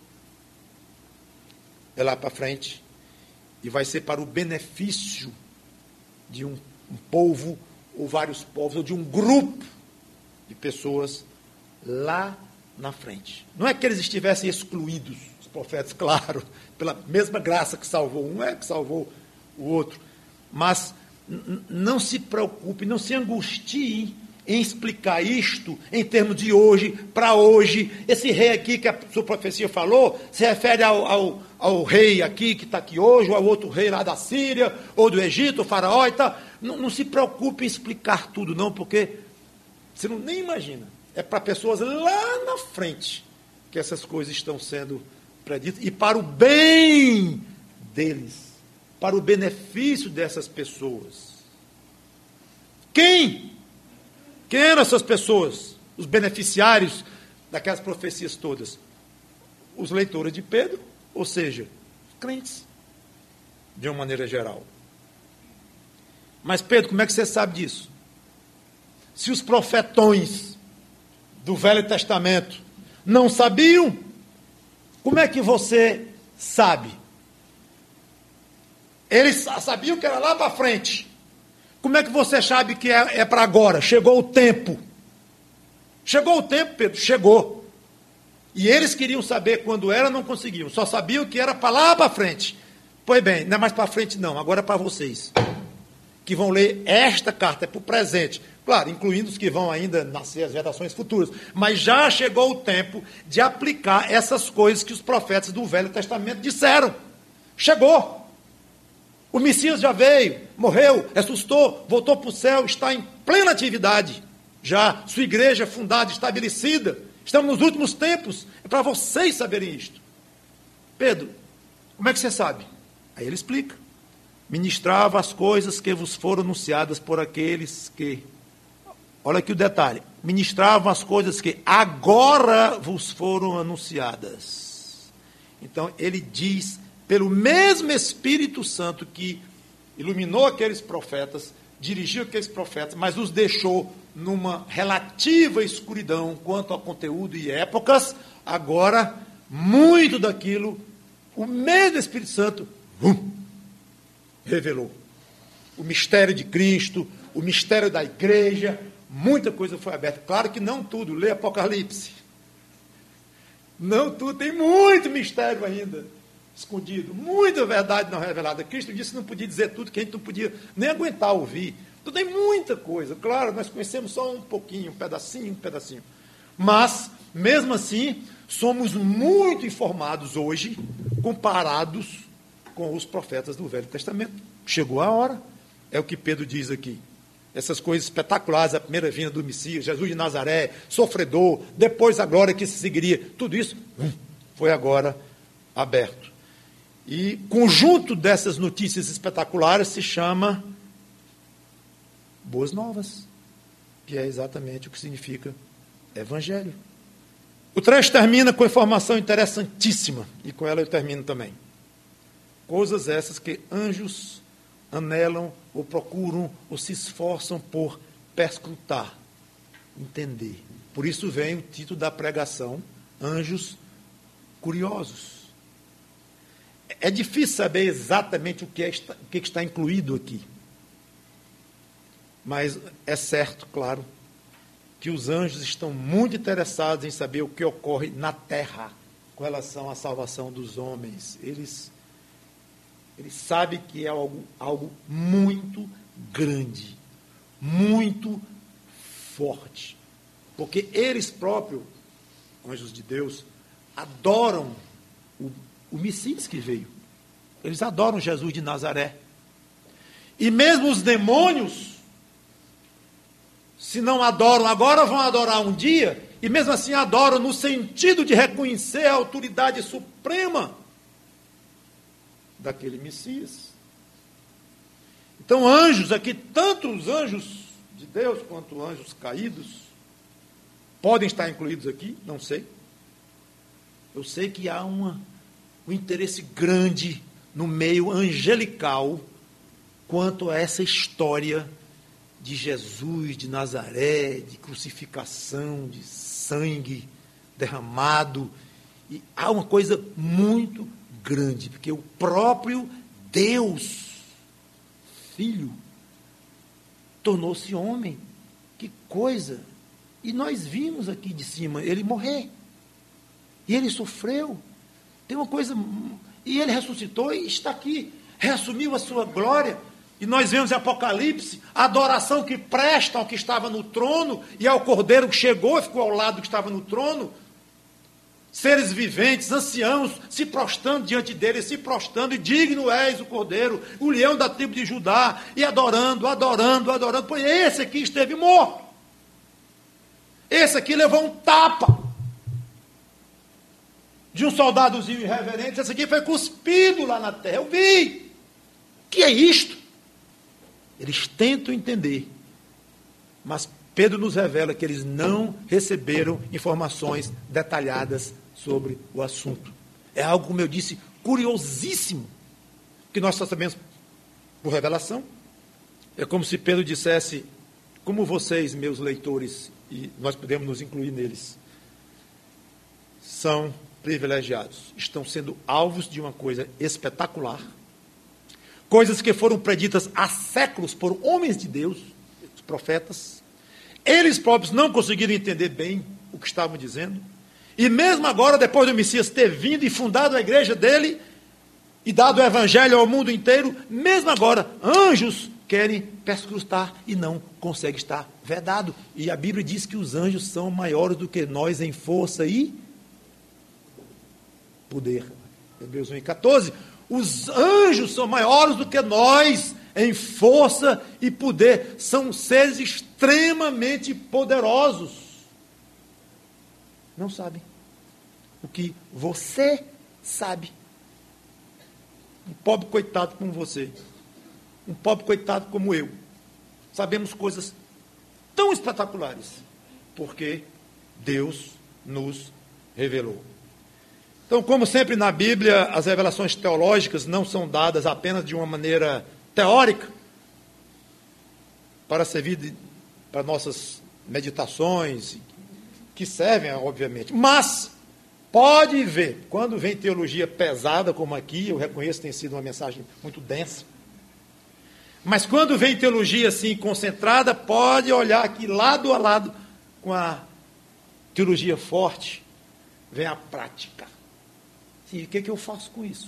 A: É lá para frente, e vai ser para o benefício de um povo, ou vários povos, ou de um grupo de pessoas lá na frente. Não é que eles estivessem excluídos, os profetas, claro, pela mesma graça que salvou um, é que salvou o outro. Mas não se preocupe, não se angustie em explicar isto em termos de hoje, para hoje. Esse rei aqui que a sua profecia falou, se refere ao rei aqui, que está aqui hoje, ou ao outro rei lá da Síria, ou do Egito, o faraó e tal. Não se preocupe em explicar tudo, não, porque você não nem imagina. É para pessoas lá na frente que essas coisas estão sendo preditas, e para o bem deles, para o benefício dessas pessoas. Quem eram essas pessoas? Os beneficiários daquelas profecias todas? Os leitores de Pedro, ou seja, os crentes, de uma maneira geral. Mas Pedro, como é que você sabe disso? Se os profetões do Velho Testamento não sabiam, como é que você sabe? Eles sabiam que era lá para frente. Como é que você sabe que é para agora? Chegou o tempo. Chegou o tempo, Pedro, chegou. E eles queriam saber quando era, não conseguiam. Só sabiam que era para lá para frente. Pois bem, não é mais para frente não, agora é para vocês, que vão ler esta carta, é para o presente. Claro, incluindo os que vão ainda nascer, as gerações futuras. Mas já chegou o tempo de aplicar essas coisas que os profetas do Velho Testamento disseram. Chegou. O Messias já veio, morreu, ressuscitou, voltou para o céu, está em plena atividade. Já sua igreja fundada, estabelecida. Estamos nos últimos tempos. É para vocês saberem isto. Pedro, como é que você sabe? Aí ele explica. Ministrava as coisas que vos foram anunciadas por aqueles que... Olha aqui o detalhe. Ministravam as coisas que agora vos foram anunciadas. Então, ele diz, pelo mesmo Espírito Santo que iluminou aqueles profetas, dirigiu aqueles profetas, mas os deixou numa relativa escuridão quanto ao conteúdo e épocas, agora, muito daquilo, o mesmo Espírito Santo revelou. O mistério de Cristo, o mistério da igreja, muita coisa foi aberta. Claro que não tudo, lê Apocalipse. Não tudo, tem muito mistério ainda escondido, muita verdade não revelada. Cristo disse que não podia dizer tudo, que a gente não podia nem aguentar ouvir. Então tem muita coisa. Claro, nós conhecemos só um pouquinho, um pedacinho. Mas, mesmo assim, somos muito informados hoje, comparados com os profetas do Velho Testamento. Chegou a hora, é o que Pedro diz aqui. Essas coisas espetaculares, a primeira vinda do Messias, Jesus de Nazaré, sofredor, depois a glória que se seguiria, tudo isso foi agora aberto. E conjunto dessas notícias espetaculares se chama Boas Novas, que é exatamente o que significa Evangelho. O trecho termina com informação interessantíssima, e com ela eu termino também. Coisas essas que anjos anelam, ou procuram, ou se esforçam por perscrutar, entender. Por isso vem o título da pregação, Anjos Curiosos. É difícil saber exatamente o que está incluído aqui. Mas é certo, claro, que os anjos estão muito interessados em saber o que ocorre na terra com relação à salvação dos homens. Eles sabem que é algo muito grande, muito forte. Porque eles próprios, anjos de Deus, adoram o Messias que veio. Eles adoram Jesus de Nazaré. E mesmo os demônios, se não adoram agora, vão adorar um dia, e mesmo assim adoram no sentido de reconhecer a autoridade suprema daquele Messias. Então, anjos aqui, tanto os anjos de Deus quanto anjos caídos, podem estar incluídos aqui, não sei. Eu sei que há um interesse grande no meio angelical quanto a essa história de Jesus, de Nazaré, de crucificação, de sangue derramado. E há uma coisa muito grande, porque o próprio Deus, Filho, tornou-se homem. Que coisa! E nós vimos aqui de cima ele morrer. E ele sofreu. Tem uma coisa... E ele ressuscitou e está aqui. Reassumiu a sua glória. E nós vemos em Apocalipse a adoração que prestam ao que estava no trono e ao Cordeiro que chegou e ficou ao lado do que estava no trono. Seres viventes, anciãos, se prostrando diante dele, se prostrando, e digno és o Cordeiro, o leão da tribo de Judá, e adorando, adorando, adorando. Pois esse aqui esteve morto. Esse aqui levou um tapa de um soldadozinho irreverente. Esse aqui foi cuspido lá na terra. Eu vi. O que é isto? Eles tentam entender, mas Pedro nos revela que eles não receberam informações detalhadas sobre o assunto. É algo, como eu disse, curiosíssimo, que nós só sabemos por revelação. É como se Pedro dissesse, como vocês, meus leitores, e nós podemos nos incluir neles, são privilegiados, estão sendo alvos de uma coisa espetacular, coisas que foram preditas há séculos por homens de Deus, os profetas. Eles próprios não conseguiram entender bem o que estavam dizendo. E mesmo agora, depois do Messias ter vindo e fundado a igreja dele, e dado o evangelho ao mundo inteiro, mesmo agora, anjos querem perscrutar e não consegue estar vedado. E a Bíblia diz que os anjos são maiores do que nós em força e poder. Hebreus 1:14. Os anjos são maiores do que nós em força e poder. São seres extremamente poderosos. Não sabem o que você sabe. Um pobre coitado como você. Um pobre coitado como eu. Sabemos coisas tão espetaculares. Porque Deus nos revelou. Então, como sempre na Bíblia, as revelações teológicas não são dadas apenas de uma maneira teórica, para servir para nossas meditações, que servem, obviamente. Mas, pode ver, quando vem teologia pesada, como aqui, eu reconheço que tem sido uma mensagem muito densa, mas quando vem teologia assim concentrada, pode olhar aqui lado a lado com a teologia forte, vem a prática. E o que eu faço com isso?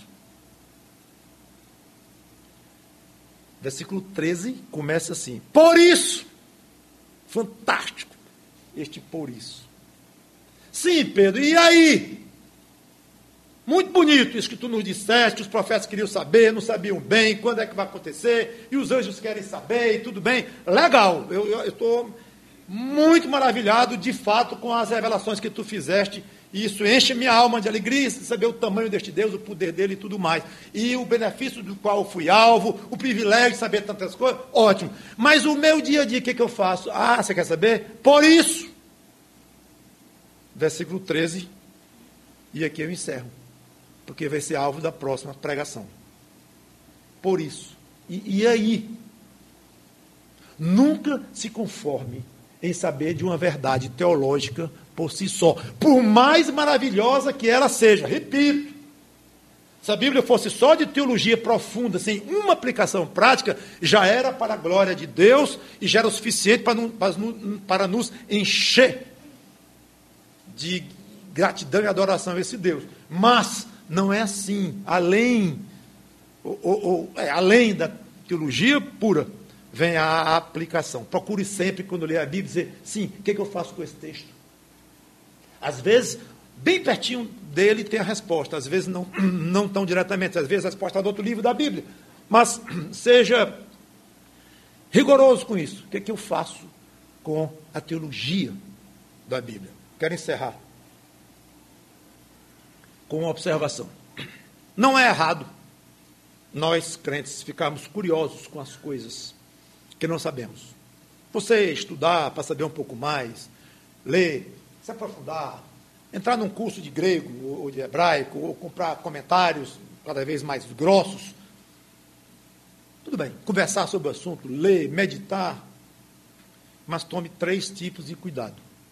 A: Versículo 13 começa assim: por isso, fantástico, este por isso. Sim, Pedro, e aí? Muito bonito isso que tu nos disseste, os profetas queriam saber, não sabiam bem, quando é que vai acontecer, e os anjos querem saber, e tudo bem. Legal, eu estou muito maravilhado, de fato, com as revelações que tu fizeste. E isso enche minha alma de alegria, saber o tamanho deste Deus, o poder dele e tudo mais. E o benefício do qual eu fui alvo, o privilégio de saber tantas coisas, ótimo. Mas o meu dia a dia, o que eu faço? Ah, você quer saber? Por isso. Versículo 13. E aqui eu encerro. Porque vai ser alvo da próxima pregação. Por isso. E aí? Nunca se conforme em saber de uma verdade teológica por si só, por mais maravilhosa que ela seja. Repito, se a Bíblia fosse só de teologia profunda, sem uma aplicação prática, já era para a glória de Deus e já era o suficiente para nos encher de gratidão e adoração a esse Deus. Mas não é assim. Além da teologia pura, vem a aplicação. Procure sempre, quando ler a Bíblia, dizer, sim, o que eu faço com esse texto? Às vezes, bem pertinho dele tem a resposta, às vezes não tão diretamente, às vezes a resposta está no outro livro da Bíblia. Mas seja rigoroso com isso. O que eu faço com a teologia da Bíblia? Quero encerrar com uma observação. Não é errado nós, crentes, ficarmos curiosos com as coisas que não sabemos. Você estudar para saber um pouco mais, ler, se aprofundar, entrar num curso de grego ou de hebraico, ou comprar comentários cada vez mais grossos. Tudo bem, conversar sobre o assunto, ler, meditar, mas tome 3 tipos de cuidado.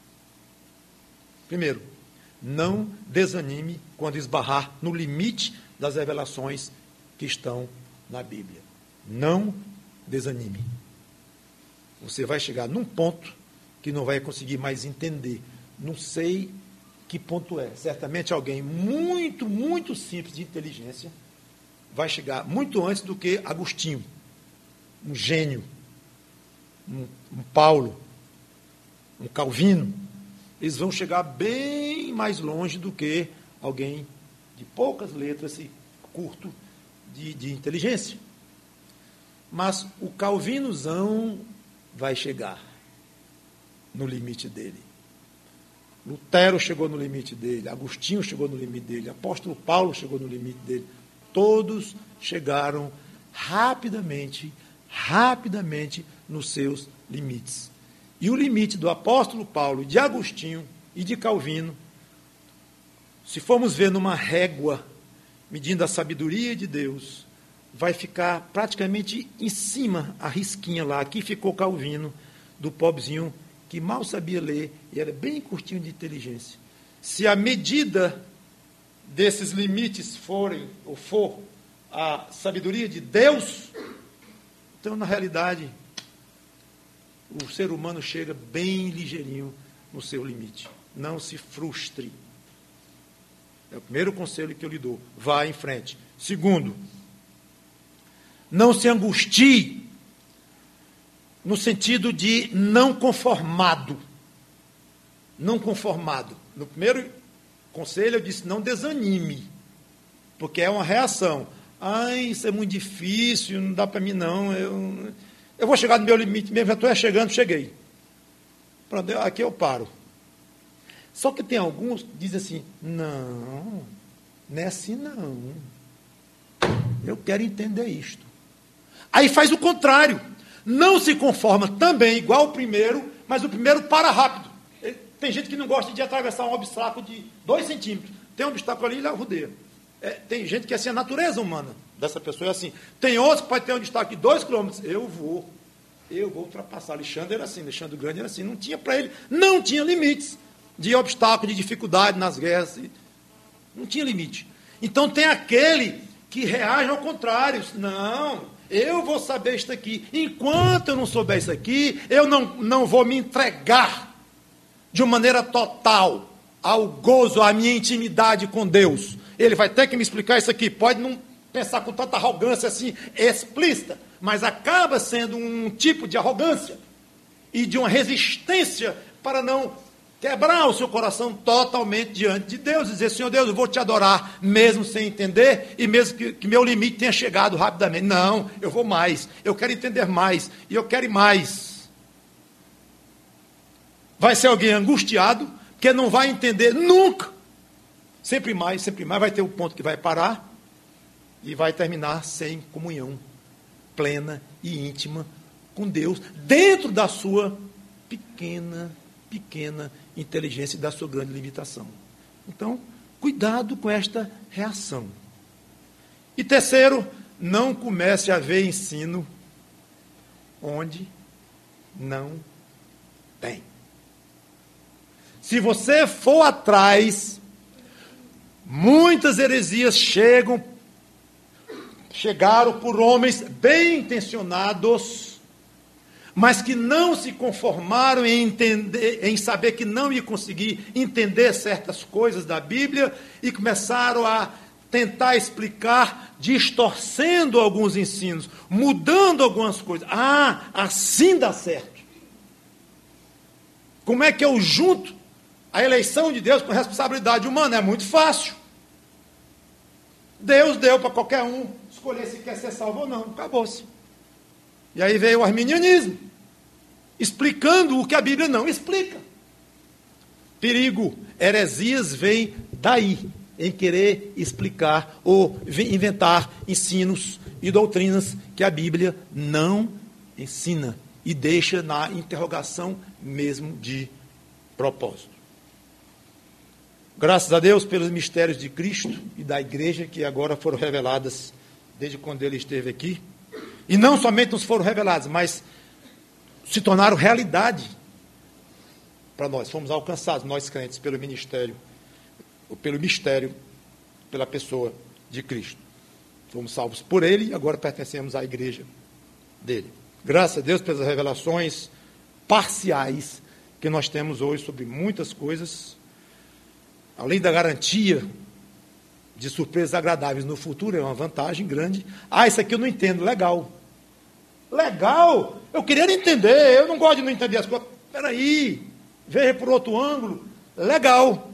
A: Primeiro, não desanime quando esbarrar no limite das revelações que estão na Bíblia. Não desanime. Você vai chegar num ponto que não vai conseguir mais entender. Não sei que ponto é. Certamente alguém muito, muito simples de inteligência vai chegar muito antes do que Agostinho, um gênio, um Paulo, um Calvino. Eles vão chegar bem mais longe do que alguém de poucas letras e curto de inteligência. Mas o calvinozão vai chegar no limite dele. Lutero chegou no limite dele, Agostinho chegou no limite dele, apóstolo Paulo chegou no limite dele. Todos chegaram rapidamente nos seus limites. E o limite do apóstolo Paulo, de Agostinho e de Calvino, se formos ver numa régua, medindo a sabedoria de Deus, vai ficar praticamente em cima, a risquinha lá. Aqui ficou Calvino, do pobrezinho que mal sabia ler e era bem curtinho de inteligência. Se a medida desses limites for a sabedoria de Deus, então, na realidade, o ser humano chega bem ligeirinho no seu limite. Não se frustre. É o primeiro conselho que eu lhe dou. Vá em frente. Segundo, não se angustie no sentido de não conformado. Não conformado. No primeiro conselho eu disse, não desanime, porque é uma reação. Isso é muito difícil, não dá para mim não. Eu vou chegar no meu limite mesmo, já estou chegando, cheguei. Pronto, aqui eu paro. Só que tem alguns que dizem assim, não é assim não. Eu quero entender isto. Aí faz o contrário. Não se conforma também igual o primeiro, mas o primeiro para rápido. Tem gente que não gosta de atravessar um obstáculo de 2 centímetros. Tem um obstáculo ali e ele rodeia. Tem gente que é assim, a natureza humana dessa pessoa é assim. Tem outros que pode ter um obstáculo de 2 quilômetros. Eu vou ultrapassar. Alexandre era assim, Alexandre Grande era assim. Não tinha para ele, não tinha limites de obstáculo, de dificuldade nas guerras. Não tinha limite. Então tem aquele que reage ao contrário. Não, eu vou saber isso aqui. Enquanto eu não souber isso aqui, eu não vou me entregar de uma maneira total ao gozo, à minha intimidade com Deus. Ele vai ter que me explicar isso aqui. Pode não pensar com tanta arrogância assim, explícita, mas acaba sendo um tipo de arrogância e de uma resistência para não quebrar o seu coração totalmente diante de Deus, dizer, Senhor Deus, eu vou te adorar, mesmo sem entender, e mesmo que meu limite tenha chegado rapidamente. Não, eu vou mais, eu quero entender mais, e eu quero ir mais. Vai ser alguém angustiado, que não vai entender nunca. Sempre mais, vai ter um ponto que vai parar, e vai terminar sem comunhão plena e íntima com Deus, dentro da sua pequena inteligência e da sua grande limitação. Então, cuidado com esta reação. E terceiro, não comece a ver ensino onde não tem. Se você for atrás, muitas heresias chegaram por homens bem intencionados, mas que não se conformaram em saber que não ia conseguir entender certas coisas da Bíblia e começaram a tentar explicar, distorcendo alguns ensinos, mudando algumas coisas. Assim dá certo. Como é que eu junto a eleição de Deus com a responsabilidade humana? É muito fácil. Deus deu para qualquer um escolher se quer ser salvo ou não. Acabou-se. E aí veio o arminianismo, explicando o que a Bíblia não explica. perigo. Heresias vem daí, em querer explicar ou inventar ensinos e doutrinas que a Bíblia não ensina e deixa na interrogação mesmo de propósito. Graças a Deus pelos mistérios de Cristo e da igreja que agora foram reveladas desde quando ele esteve aqui. E não somente nos foram revelados, mas se tornaram realidade para nós. Fomos alcançados, nós crentes, pelo ministério, pelo mistério, pela pessoa de Cristo. Fomos salvos por ele e agora pertencemos à igreja dele. Graças a Deus pelas revelações parciais que nós temos hoje sobre muitas coisas, além da garantia de surpresas agradáveis no futuro, é uma vantagem grande. Isso aqui eu não entendo, legal. Legal? Eu queria entender, eu não gosto de não entender as coisas. Espera aí, veja por outro ângulo. Legal.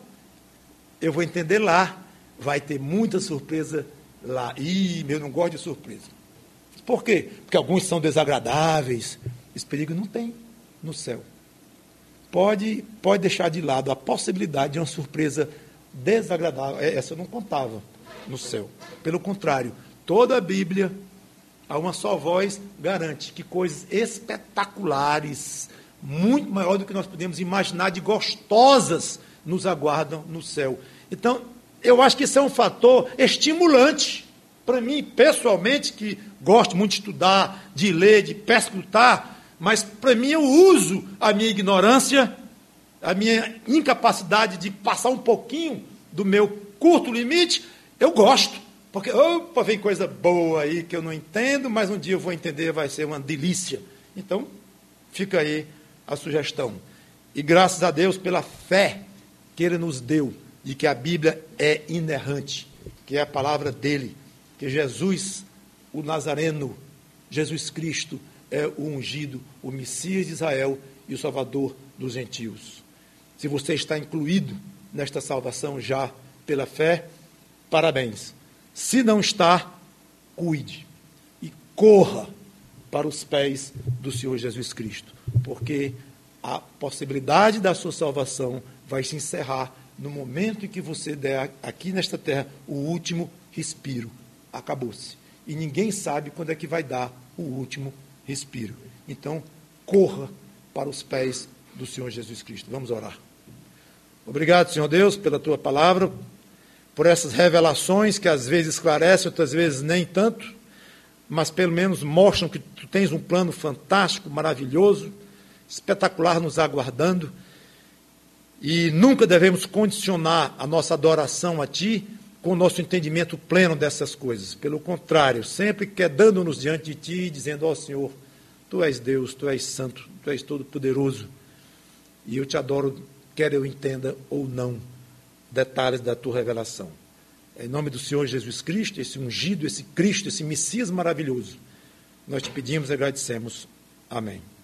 A: Eu vou entender lá, vai ter muita surpresa lá. Eu não gosto de surpresa. Por quê? Porque alguns são desagradáveis. Esse perigo não tem no céu. Pode deixar de lado a possibilidade de uma surpresa desagradável. Essa eu não contava no céu. Pelo contrário, toda a Bíblia, a uma só voz, garante que coisas espetaculares, muito maior do que nós podemos imaginar, de gostosas, nos aguardam no céu. Então, eu acho que isso é um fator estimulante para mim, pessoalmente, que gosto muito de estudar, de ler, de perscrutar, mas para mim eu uso a minha ignorância, a minha incapacidade de passar um pouquinho do meu curto limite, eu gosto, porque, vem coisa boa aí que eu não entendo, mas um dia eu vou entender, vai ser uma delícia. Então, fica aí a sugestão. E graças a Deus pela fé que Ele nos deu, de que a Bíblia é inerrante, que é a palavra dEle, que Jesus, o Nazareno, Jesus Cristo, é o ungido, o Messias de Israel e o Salvador dos gentios. Se você está incluído nesta salvação já pela fé, parabéns. Se não está, cuide e corra para os pés do Senhor Jesus Cristo, porque a possibilidade da sua salvação vai se encerrar no momento em que você der aqui nesta terra o último respiro. Acabou-se. E ninguém sabe quando é que vai dar o último respiro. Então, corra para os pés do Senhor Jesus Cristo. Vamos orar. Obrigado, Senhor Deus, pela Tua palavra, por essas revelações que às vezes esclarecem, outras vezes nem tanto, mas pelo menos mostram que Tu tens um plano fantástico, maravilhoso, espetacular nos aguardando, e nunca devemos condicionar a nossa adoração a Ti com o nosso entendimento pleno dessas coisas. Pelo contrário, sempre quedando-nos diante de Ti, dizendo, ó Senhor, Tu és Deus, Tu és santo, Tu és todo-poderoso, e eu Te adoro, quer eu entenda ou não, detalhes da Tua revelação. Em nome do Senhor Jesus Cristo, esse ungido, esse Cristo, esse Messias maravilhoso, nós Te pedimos e agradecemos. Amém.